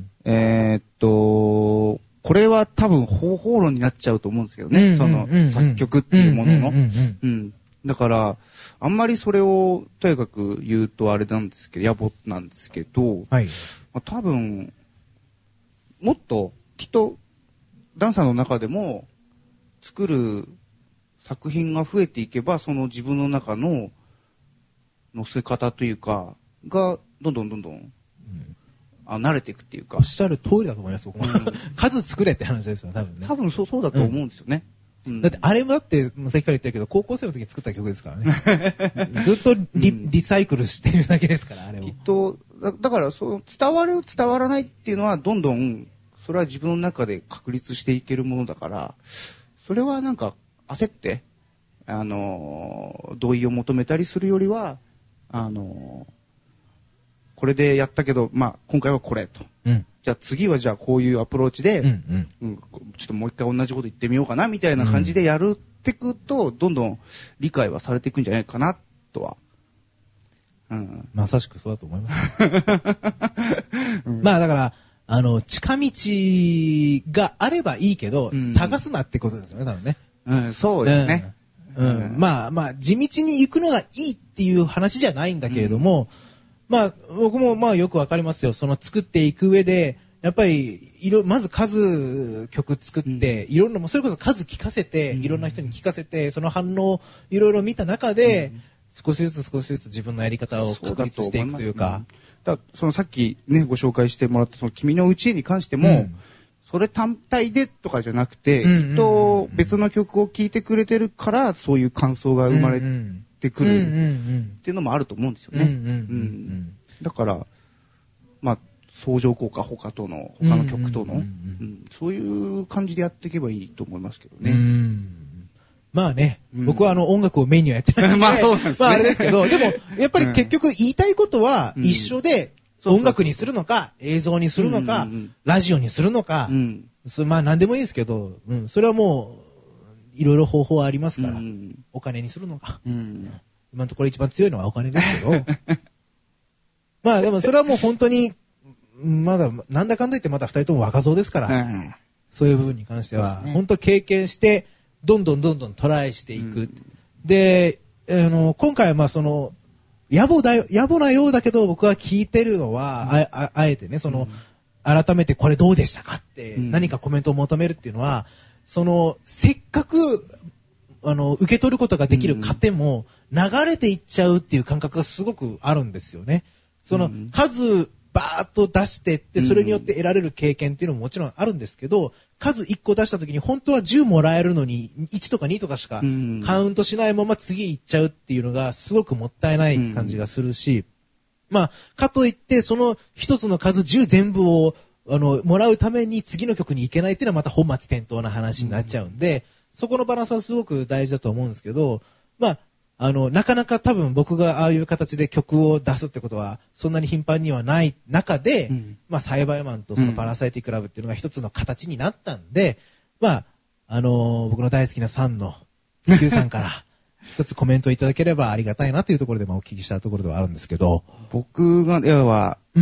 えー、っと、これは多分方法論になっちゃうと思うんですけどね。うんうんうんうん、その作曲っていうものの。だから、あんまりそれをとにかく言うとあれなんですけど、野暮なんですけど、はいまあ、多分、もっときっとダンサーの中でも作る作品が増えていけば、その自分の中の乗せ方というか、がどんどんどんどん、あ慣れていくっていうか。 おっしゃる通りだと思います、僕も。数作れって話ですよ、多分ね。 多分そう、そうだと思うんですよね。 うん、だってあれもだって、もうさっきから言ったけど、高校生の時に作った曲ですからね。ずっとリ、うん、リサイクルしてるだけですから、あれを。 きっと、だ, だからそう、伝わる、伝わらないっていうのは、どんどん、それは自分の中で確立していけるものだから、それはなんか、焦って、あの、同意を求めたりするよりは、あの、ここれでやったけど、まあ、今回はこれと。うん、じゃあ次はじゃあこういうアプローチで、うんうんうん、ちょっともう一回同じこと言ってみようかなみたいな感じでやるってくと、どんどん理解はされていくんじゃないかなとは。 うん、まさしくそうだと思います。うん、まあだから、あの、近道があればいいけど、うん、探すなってことですよね、多分ね。 うん、そうですね。 うんうんうん、まあまあ、地道に行くのがいいっていう話じゃないんだけれども、うんまあ、僕もまあよくわかりますよ。その作っていく上で、やっぱり、いろ、まず数曲作って、うん、いろんな、もうそれこそ数聞かせて、うん、いろんな人に聞かせて、その反応をいろいろ見た中で、うん、少しずつ少しずつ自分のやり方を確立していくというか。 だからそのさっきね、ご紹介してもらったその君のうちに関しても、うん、それ単体でとかじゃなくて、うんうんうんうん、きっと別の曲を聴いてくれてるから、そういう感想が生まれて、うんうんてくるっていうのもあると思うんですよね。だから、まあ、相乗効果、他との、他の曲との、そういう感じでやっていけばいいと思いますけどね。うんまあね、うん、僕はあの音楽をメインにはやってないので、まあそうなんですね。まああれですけど、でも、やっぱり結局言いたいことは一緒で、音楽にするのか、映像にするのか、ラジオにするのか、うん、まあ何でもいいですけど、うん、それはもう、いろいろ方法はありますから、うん、お金にするのか、うん、今のところ一番強いのはお金ですけどまあでもそれはもう本当にまだなんだかんだ言ってまだ二人とも若造ですから、うん、そういう部分に関しては、ね、本当経験してどんどんどんどんトライしていく、うん、であの今回はまあその野暮だよ野暮なようだけど僕は聞いてるのは、うん、あ, あ, あえてねその、うん、改めてこれどうでしたかって何かコメントを求めるっていうのは、その、せっかく、あの、受け取ることができる糧も流れていっちゃうっていう感覚がすごくあるんですよね。その、数、バーッと出してって、それによって得られる経験っていうのももちろんあるんですけど、数いっこ出した時に本当はじゅうもらえるのに、いちとかにとかしかカウントしないまま次行っちゃうっていうのがすごくもったいない感じがするし、まあ、かといって、その一つの数じゅう全部をあの、もらうために次の曲に行けないっていうのはまた本末転倒な話になっちゃうんで、うん、そこのバランスはすごく大事だと思うんですけど、まあ、あの、なかなか多分僕がああいう形で曲を出すってことはそんなに頻繁にはない中で、うん、まあ、サイバーマンとそのパラサイティクラブっていうのが一つの形になったんで、うん、まあ、あのー、僕の大好きなさんの Q さんから一つコメントいただければありがたいなというところでまあお聞きしたところではあるんですけど。 僕が、いやは、うん。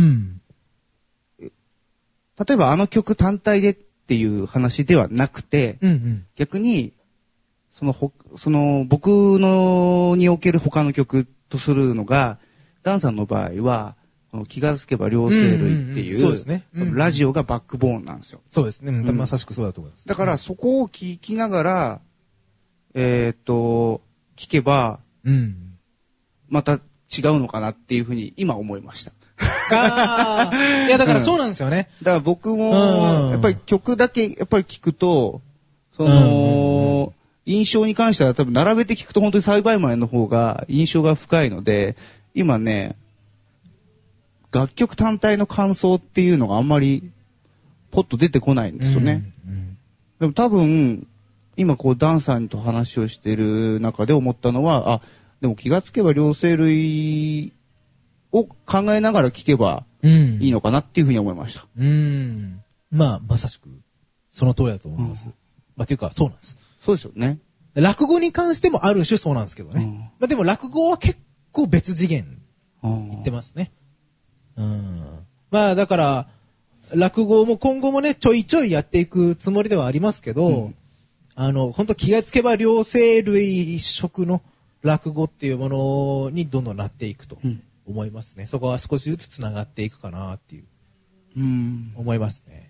例えばあの曲単体でっていう話ではなくて、うんうん、逆に、そのほ、その僕のにおける他の曲とするのが、ダンさんの場合は、気がつけば両生類っていう、うんうんうん、そうですね、うんうん、ラジオがバックボーンなんですよ。 そうですね。うん、まさしくそうだと思います。 だからそこを聞きながら、えー、っと、聞けば、うん、また違うのかなっていうふうに今思いました。 ああ。いや、だからそうなんですよね。 うん、だから僕も、やっぱり曲だけ、やっぱり聞くと、その、うん、印象に関しては多分並べて聞くと本当に栽培前の方が印象が深いので、今ね、楽曲単体の感想っていうのがあんまりポッと出てこないんですよね。うんうん、でも多分、今こうダンさんと話をしている中で思ったのは、あ、でも気がつけば両生類を考えながら聞けばいいのかなっていうふうに思いました。 うん。うんまあ、まさしく、その通りだと思います。うん、まあ、ていうか、そうなんです。 そうですよね。 落語に関してもある種そうなんですけどね。うん、まあ、でも落語は結構別次元言ってますね。うん。まあ、だから、落語も今後もね、ちょいちょいやっていくつもりではありますけど、うん、あの、本当気がつけば両生類一色の落語っていうものにどんどんなっていくと思いますね。うん、そこは少しずつつながっていくかなっていう、うん、思いますね。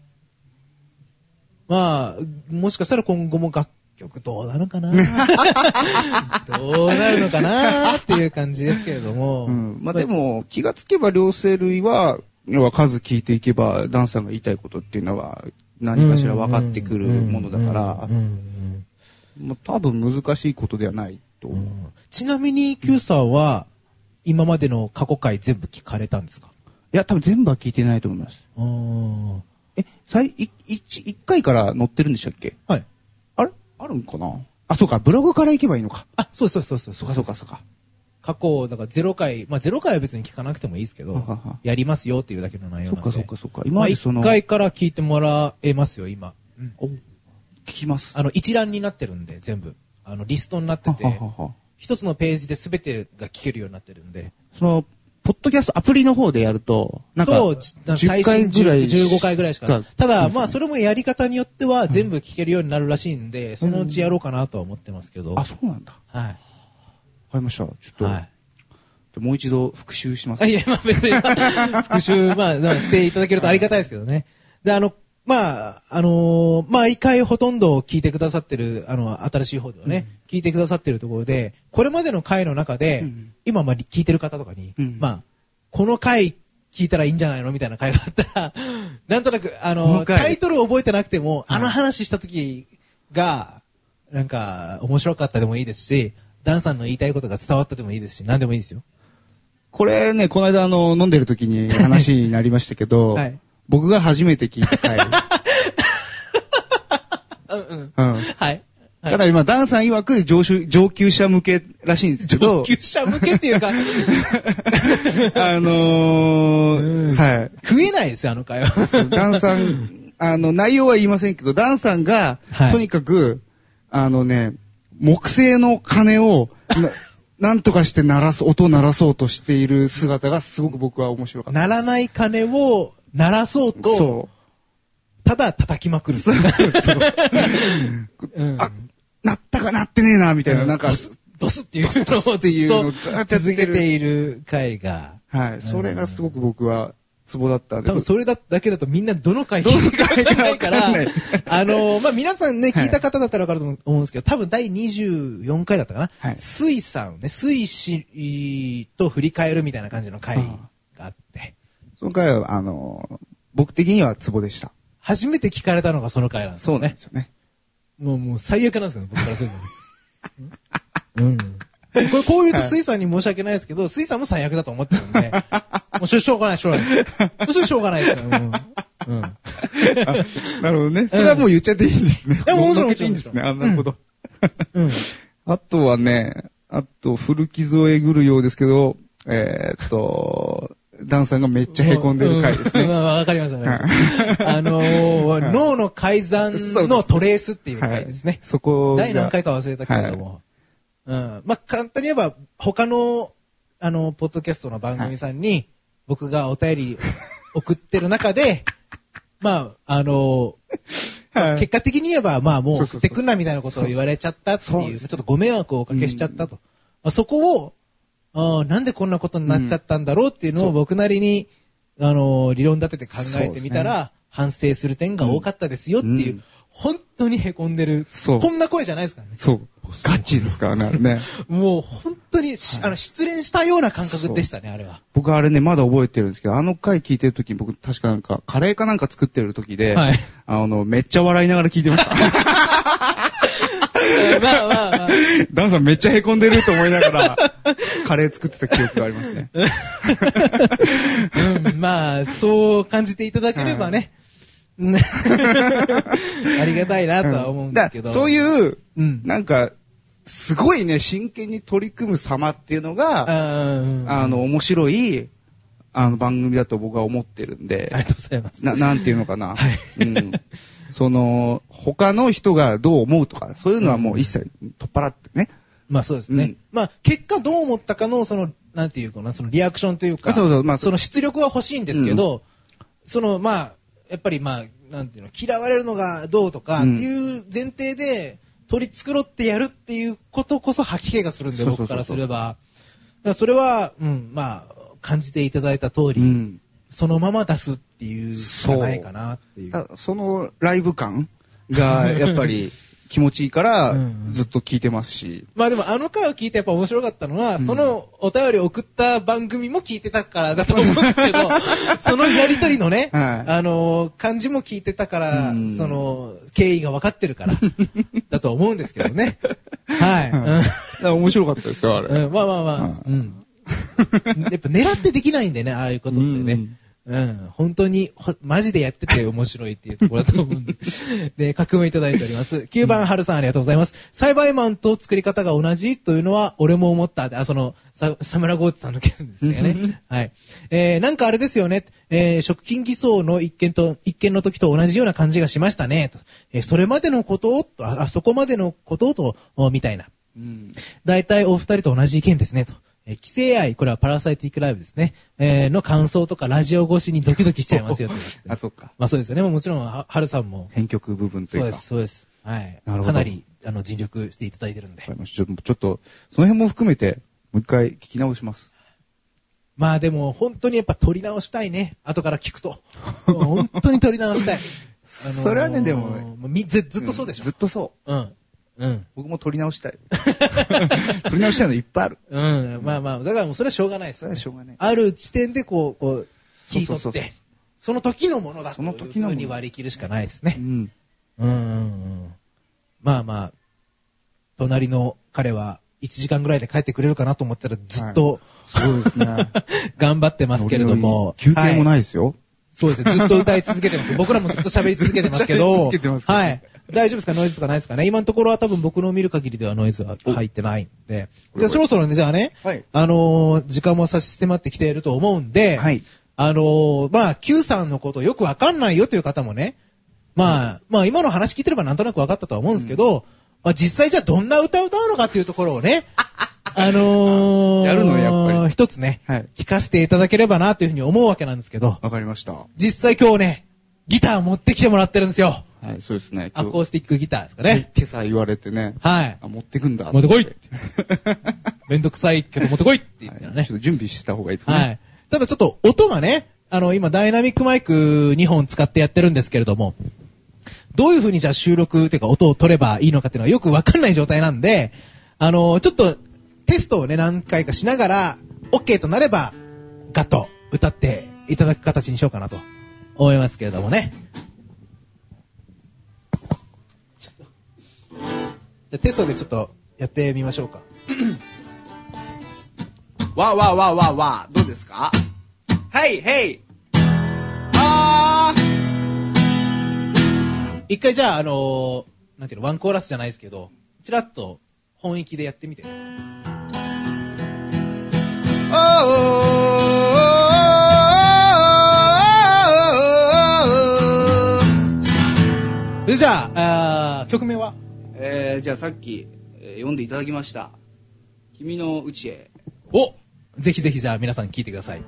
まあ、もしかしたら今後も楽曲どうなのかなどうなるのかなっていう感じですけれども。 うん、まあでも、気がつけば両生類は、要は数聞いていけば、ダンさんが言いたいことっていうのは何かしら分かってくるものだから、多分難しいことではないと思う。うん、 ちなみに Q さんは今までの過去回全部聞かれたんですか？ いや、多分全部は聞いてないと思います。え、最、い、一、一回から載ってるんでしたっけ？はい。あれあるんかなあ、そうか、ブログから行けばいいのか。 あ、そうそうそうそう。 そうかそうかそうか。 過去、だからゼロかい、まあゼロかいは別に聞かなくてもいいですけど、はははやりますよっていうだけの内容なんで。 そっかそっかそっか。今までその。 まあ、いっかいから聞いてもらえますよ、今。 うん、お聞きます。 あの、一覧になってるんで、全部。あの、リストになってて、ははは一つのページで全てが聞けるようになってるんで。 その、ポッドキャストアプリの方でやると、なんか、じゅっかいぐらい。 じゅうごかいぐらいしか。ただ、まあ、それもやり方によっては全部聞けるようになるらしいんで、うん、そのうちやろうかなとは思ってますけど。 あ、そうなんだ。 はい。 わかりました。ちょっと、はい、もう一度復習します。 いや、まあ別に、復習、まあ、していただけるとありがたいですけどね。で、あの、まあ、あのー、毎回ほとんど聞いてくださってる、あの、新しい方ではね、うん、聞いてくださってるところで、これまでの回の中で、うん、今、まあ、聞いてる方とかに、うん、まあ、この回聞いたらいいんじゃないのみたいな回があったら、なんとなく、あの、タイトルを覚えてなくても、あの話した時が、なんか、面白かったでもいいですし、ダンさんの言いたいことが伝わったでもいいですし、何でもいいですよ。 これね、この間、あの、飲んでる時に話になりましたけど、はい、僕が初めて聞いた回。 うんうん。うん。はい。 ただ今、ダンさん曰く上級、上級者向けらしいんですけど。 上級者向けっていうか、あのー、はい。 食えないですよ、あの会話。 ダンさん、あの、内容は言いませんけど、ダンさんが、はい、とにかく、あのね、木製の鐘を、な、なんとかして鳴らす、音を鳴らそうとしている姿がすごく僕は面白かった。 鳴らない鐘を鳴らそうと、そう。ただ叩きまくる。そうそううん、あ、鳴ったか鳴ってねえな、みたいな、うん、なんか、 ドスっていうのをっていうのをずっと続けている回が。 はい。それがすごく僕はツボだったんで。 多分それだけだとみんなどの回聞いてるかわからないから、あの、まあ、皆さんね、聞いた方だったらわかると思うんですけど、多分だいにじゅうよんかいだったかな。はい。水さんね、水氏と振り返るみたいな感じの回があって。 その回は、あの、僕的にはツボでした。 初めて聞かれたのがその回なんですよね。 そうなんですよね。 もう、もう最悪なんですよね、僕からするとね。うん。これ、こう言うと水さんに申し訳ないですけど、水さんも最悪だと思ってるんで、もうしょうがない、しょうがないです。もうしょうがないですよ。うん。うん。 なるほどね。それはもう言っちゃっていいんですね。 でも面白いいいんですね。あ、なるほど。うん。あとはね、あと、古傷をえぐるようですけど、えーっと、ダンさんがめっちゃ凹んでる回ですね。 わ、うん、かりました。あのー、脳の改ざんのトレースっていう回ですね。はい、 そこ。 第何回か忘れたけれども。はい、うん。まあ、簡単に言えば、他の、あの、ポッドキャストの番組さんに、僕がお便り送ってる中で、まあ、あのー、はい、結果的に言えば、まあもう送ってくんなみたいなことを言われちゃったっていう、ちょっとご迷惑をおかけしちゃったと。まあ、そこを、あなんでこんなことになっちゃったんだろうっていうのを僕なりに、あのー、理論立てて考えてみたら、ね、反省する点が多かったですよっていう、うん、本当に凹んでる。こんな声じゃないですからね。 そう。ガチですからね、ね。 もう本当に、あの、失恋したような感覚でしたね、あれは。 僕あれね、まだ覚えてるんですけど、あの回聞いてるときに僕確かなんか、カレーかなんか作ってるときで、はい、あの、めっちゃ笑いながら聞いてました。まあまあまあ。ダンさんめっちゃ凹んでると思いながら、カレー作ってた記憶がありますね。 うん、まあ、そう感じていただければね。ありがたいなとは思うんですけど。 うん、そういう、うん、なんか、すごいね、真剣に取り組む様っていうのが、あ, あの、面白い、あの、番組だと僕は思ってるんで。 ありがとうございます。 な、なんていうのかな。はい。うん。その、他の人がどう思うとか、そういうのはもう一切取っ払ってね。 まあそうですね。うん、まあ、結果どう思ったかの、その、なんていうかな、そのリアクションというか、そうそう、まあ、その出力は欲しいんですけど、うん、その、まあ、やっぱりまあ、なんていうの、嫌われるのがどうとかっていう前提で、取り繕ってやるっていうことこそ吐き気がするんで、僕からすれば。だからそれは、うん、まあ、感じていただいた通り、うん、そのまま出すっていうしかないかなっていう。 そ, そのライブ感が、やっぱり、気持ちいいから、ずっと聞いてますし。うんうん、 まあでもあの回を聞いてやっぱ面白かったのは、うん、そのお便りを送った番組も聞いてたからだと思うんですけど、そのやりとりのね、はい、あのー、感じも聞いてたから、うん、その、経緯が分かってるから、だと思うんですけどね。はい。 うん、面白かったですよ、あれ。 うん、まあまあまあ、うん。やっぱ狙ってできないんでね、ああいうことってね。うんうん、本当にマジでやってて面白いっていうところだと思うんでで書き込みいただいております。きゅうばん春さんありがとうございます。栽培マンと作り方が同じというのは俺も思った。あ、そのさサムラゴーツさんの件ですね。はい。えー、なんかあれですよね。えー、食品偽装の一件と一件の時と同じような感じがしましたね。と、えー、それまでのことをああそこまでのことをとみたいな。だいたいお二人と同じ意見ですねと。えー、規制愛、これはパラサイティックライブですね。えー、の感想とかラジオ越しにドキドキしちゃいますよと。 あ、そっか。 まあそうですよね。もちろん、は、はるさんも。 編曲部分というか。 そうです、そうです。はい。 なるほど。 かなり、あの、尽力していただいてるんで。 ちょ、ちょっと、その辺も含めて、もう一回聞き直します。 まあでも、本当にやっぱ撮り直したいね。後から聞くと。本当に撮り直したい。 あのー、それはね、でも、 もうず、ずっとそうでしょ。 うん、ずっとそう。 うん。うん。 僕も撮り直したい。撮り直したいのいっぱいある。 うん。まあまあ、だからもうそれはしょうがないです。それはしょうがない。 ある地点でこう、こう、聞い取って、 そうそうそう、 その時のものだというふうに割り切るしかないですね。 うん。 うんうんうん。まあまあ、隣の彼はいちじかんぐらいで帰ってくれるかなと思ったらずっと、 はい、そうですね。 頑張ってますけれども。 休憩もないですよ。はい、 そうですね。ずっと歌い続けてます。僕らもずっと喋り続けてますけど。 けてますはい。大丈夫ですか？ノイズとかないですかね？今のところは多分僕の見る限りではノイズは入ってないんで。じゃあそろそろね、じゃあね、はい、あのー、時間も差し迫ってきていると思うんで、はい、あのー、まあ、Q さんのことよくわかんないよという方もね、まあ、うん、まあ今の話聞いてればなんとなくわかったとは思うんですけど、うん、まあ実際じゃあどんな歌を歌うのかっていうところをね、あのー、 やるのやっぱり。 一つね、はい、聞かせていただければなというふうに思うわけなんですけど。 わかりました。 実際今日ね、ギター持ってきてもらってるんですよ。 はい、そうですね。 アコースティックギターですかね。 今朝言われてね。 はい。 あ、持ってくんだ。 持ってこいって。めんどくさいけど持ってこいって言ったらね、はい。 ちょっと準備した方がいいですかね。はい。 ただちょっと音がね、あの、今ダイナミックマイクにほん使ってやってるんですけれども、どういう風にじゃあ収録っていうか音を取ればいいのかっていうのはよくわかんない状態なんで、あの、ちょっとテストをね、何回かしながら、OK となれば、ガッと歌っていただく形にしようかなと思いますけれどもね。テストでちょっとやってみましょうか。 わーわーわーわーわー、どうですか？はいへい。あー。一回じゃあ、あのー、なんていうの、ワンコーラスじゃないですけど、ちらっと本域でやってみて。おー。じゃあ、あ曲名は？ えー、じゃあさっき、えー、読んでいただきました君の家へ。 お、ぜひぜひじゃあ皆さん聞いてください。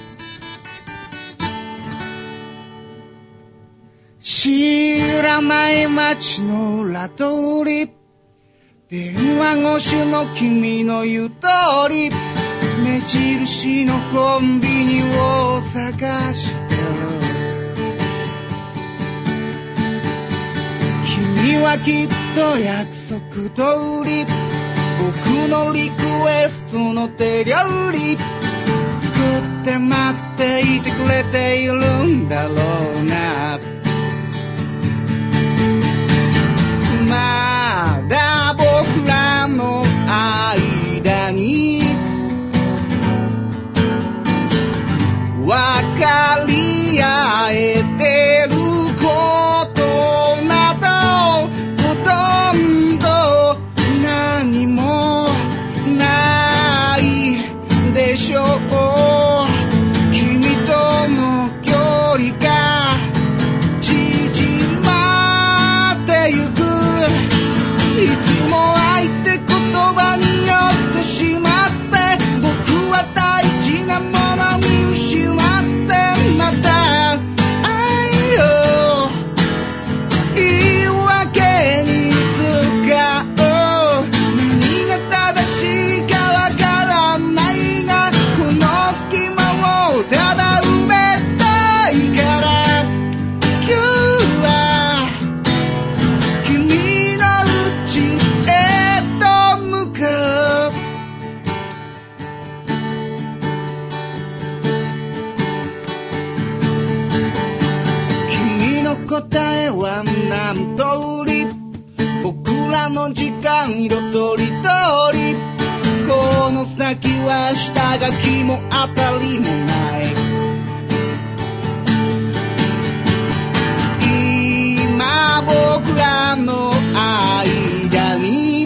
知らない街の裏通り、電話越しの君の言う通り、目印のコンビニを探してる。君はきっと約束通り僕のリクエストの手料理作って待っていてくれているんだろうな。まだ僕らの間に分かり合えてることなどほとんど何もないでしょう。君との距離が縮まってゆく。いつも愛って言葉に酔ってしまって僕は大事なもの見失ってまた愛を言い訳に使おう。何が正しいかわからないがこの隙間をただ埋めたいから今日は君の家へと向かう。君の答えは何通り僕らの時間色とりどりこの先は下書きも当たりもない。 僕らの間に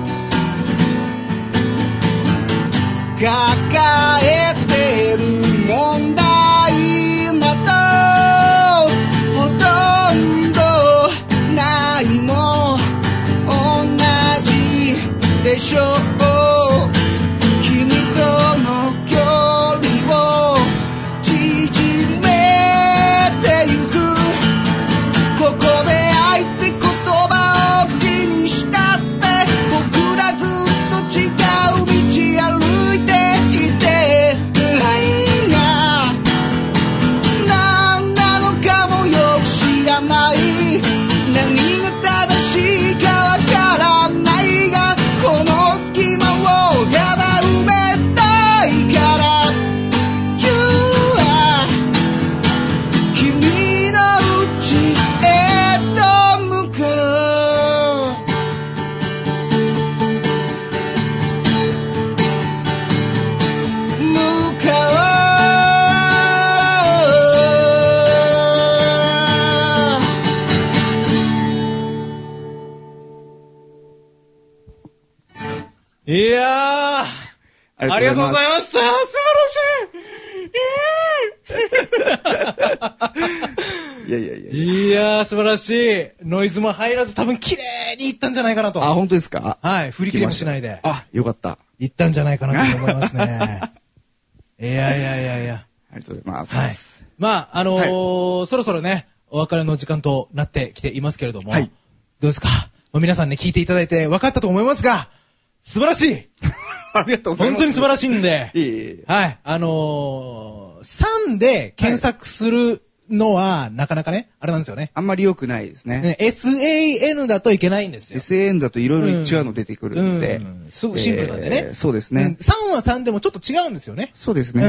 抱えてる問題などほとんどないも同じでしょう。君との距離を縮めてゆく。ここで愛って言葉を口にしたって僕らずっと違う道歩いていて、何が何なのかもよく知らない。何が正しいかわからないが、この隙間をただ埋めたいから You are 君の家へと向かう。向かいやー、ありがとうございました。素いやいやいや。 晴らしい。いやー、素晴らしい。ノイズも入らず多分綺麗にいったんじゃないかなと。 あ、本当ですか？ はい、振り切りもしないで。 あ、よかった。 いったんじゃないかなと思いますね。いやいやいやいや。 ありがとうございます。 はい。まあ、あのーはそろそろね、お別れの時間となってきていますけれども、 はいどうですか？まあ皆さんね、聞いていただいて分かったと思いますが、素晴らしい。 ありがとうございます。 本当に素晴らしいんで、 いえいえいえ。 はい。あのー、さんで検索するのは、なかなかね、あれなんですよね。 あんまり良くないですね。 ね エスエーエヌ だといけないんですよ。 エスエーエヌ だといろいろ違うの出てくるんで。 うんうんすごくシンプルなんでねえーそうですうんね。 さんはさんでもちょっと違うんですよね。 そうですね。 うん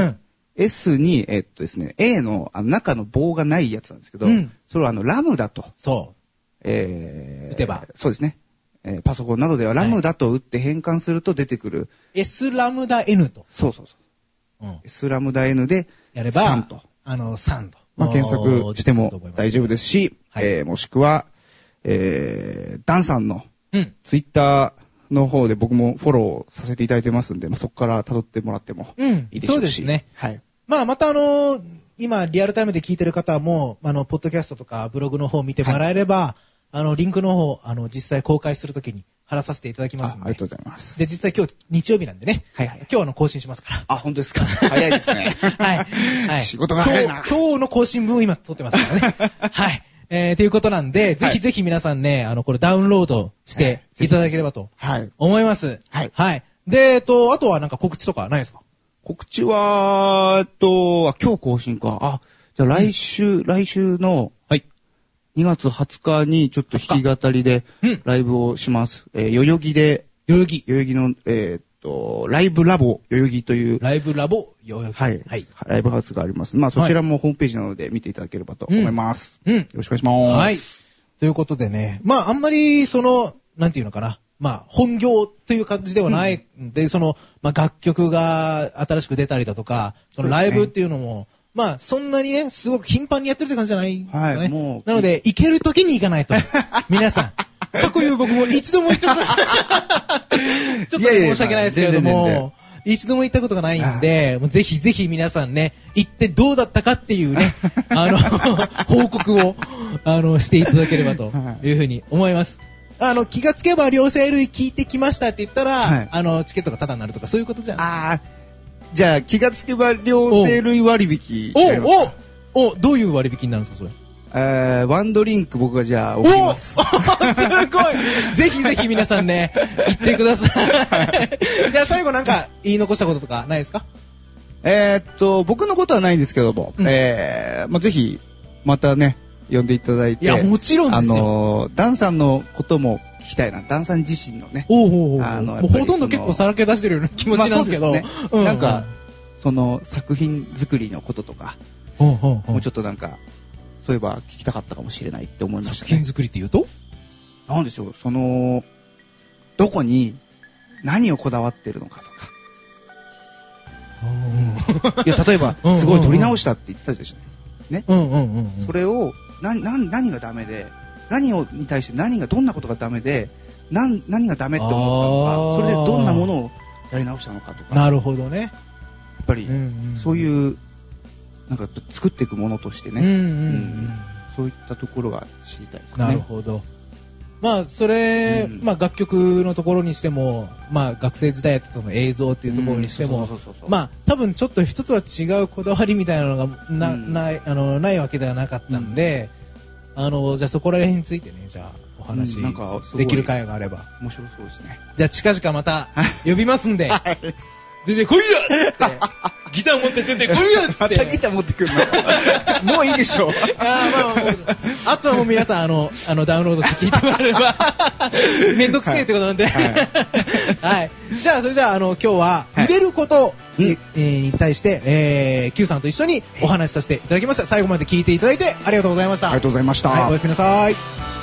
S に、えっとですね、A のあの中の棒がないやつなんですけど、 うんそれはあのラムだと。 そえー打てばそうですね。えーパソコンなどではラムだと打って変換すると出てくる。 う。S ラムダ N と。 そうそうそう。 うん S ラムダ N でやれば、 さんと。 あの、さんと。 まあ、検索しても大丈夫ですし、 はいえーもしくは、えー、ダンさんのうん。 ツイッターの方で僕もフォローさせていただいてますんで、まあ、そこから辿ってもらってもうんいいでしょうし。 そうですねはい。 まあ、またあのー今、リアルタイムで聞いてる方も、あの、ポッドキャストとかブログの方を見てもらえれば、あの、リンクの方、あの、実際公開するときに貼らさせていただきますので。 あありがとうございます。 で、実際今日、日曜日なんでね。 はいはい今日はあの、更新しますから。 あ、本当ですか。早いですね。 はい。はい。 仕事が早いな今日、今日の更新分を今撮ってますからね。はい。えー、ということなんで、ぜひぜひ皆さんね、あの、これダウンロードしていただければとはい。 思います。 はいはい。で、えっと、あとはなんか告知とかないですか？ 告知は、えっと、あ今日更新か。あ、じゃあ来週、来週のはい。 にがつはつかにちょっと弾き語りでうんライブをします。えー代々木で、 代々木。 代々木の、えーっと、ライブラボ代々木という、 ライブラボ、代々木。 はい、 はい。 ライブハウスがあります。まあそちらもホームページなので見ていただければと思います。 うん。 よろしくお願いします。 はい。ということでね、まあ、あんまり、その、なんていうのかな。まあ、本業という感じではないんで、その、まあ、楽曲が新しく出たりだとか、そのライブっていうのも、まあ、そんなにね、すごく頻繁にやってるって感じじゃないんですかね。 はいもうなので、行ける時に行かないと。皆さん。過去言う僕も一度も行ったことない。ちょっとねいやいや申し訳ないですけれど全然全然も、一度も行ったことがないんで、もうぜひぜひ皆さんね、行ってどうだったかっていうね、あの、報告を、あの、していただければというふうに思います。あの、気がつけば両生類聞いてきましたって言ったら、 はいあの、チケットがタダになるとかそういうことじゃん。 ああ、じゃあ気がつけば両生類割引。 おやりますかおおどういう割引になるんですか、それ。 えー、ワンドリンク僕がじゃあ送ります。 おすごいぜひぜひ皆さんね、行ってください。じゃあ最後なんか言い残したこととかないですか？ えーっと、僕のことはないんですけども、 うんえー、まあ、ぜひ、またね、呼んでいただいて。 いや、もちろんあですよ。 のー、ダンさんのことも聞きたいな。ダンさん自身のね。 おうおうおうあのもうほとんど結構さらけ出してるような気持ちなんですけど。 まあそうですねうなんか、その作品作りのこととか、 うんうんうんもうちょっとなんか、そういえば聞きたかったかもしれないって思いましたね。 作品作りって言うとなんでしょう、その、どこに何をこだわってるのかとか。いや、例えばうんうんう、んすごい撮り直したって言ってたでしょ。ね。 うんうんうんうん。 それを、な、な、何がダメで、 何をに対して何がどんなことがダメで何何がダメって思ったのか、それでどんなものをやり直したのかとか。 なるほどね。 やっぱり、うんうん、そういうなんか作っていくものとしてね、うんうんうんうん、そういったところが知りたいですね。 なるほど。まあそれ、うん、まあ楽曲のところにしても、まあ学生時代やってたその映像っていうところにしても、まあ多分ちょっと一つは違うこだわりみたいなのがな、うん、ないあのないわけではなかったんで、うん、あのじゃあそこら辺についてね、じゃあお話できる会があれば、 うん、面白そうですね。 じゃあ近々また呼びますんで、出てこいやってギター持って出てこいやっつってまたギター持ってくるのもういいでしょう。 あ、まあまあ、あとはもう皆さんあのあのダウンロードして聞いてもらえればめんどくせえってことなんで、はいはいはい、じゃあそれじゃあ、あの今日は入れることに、はい、えー、に対して、えー、Q さんと一緒にお話しさせていただきました。最後まで聞いていただいてありがとうございました。 ありがとうございました。 はい、おやすみなさい。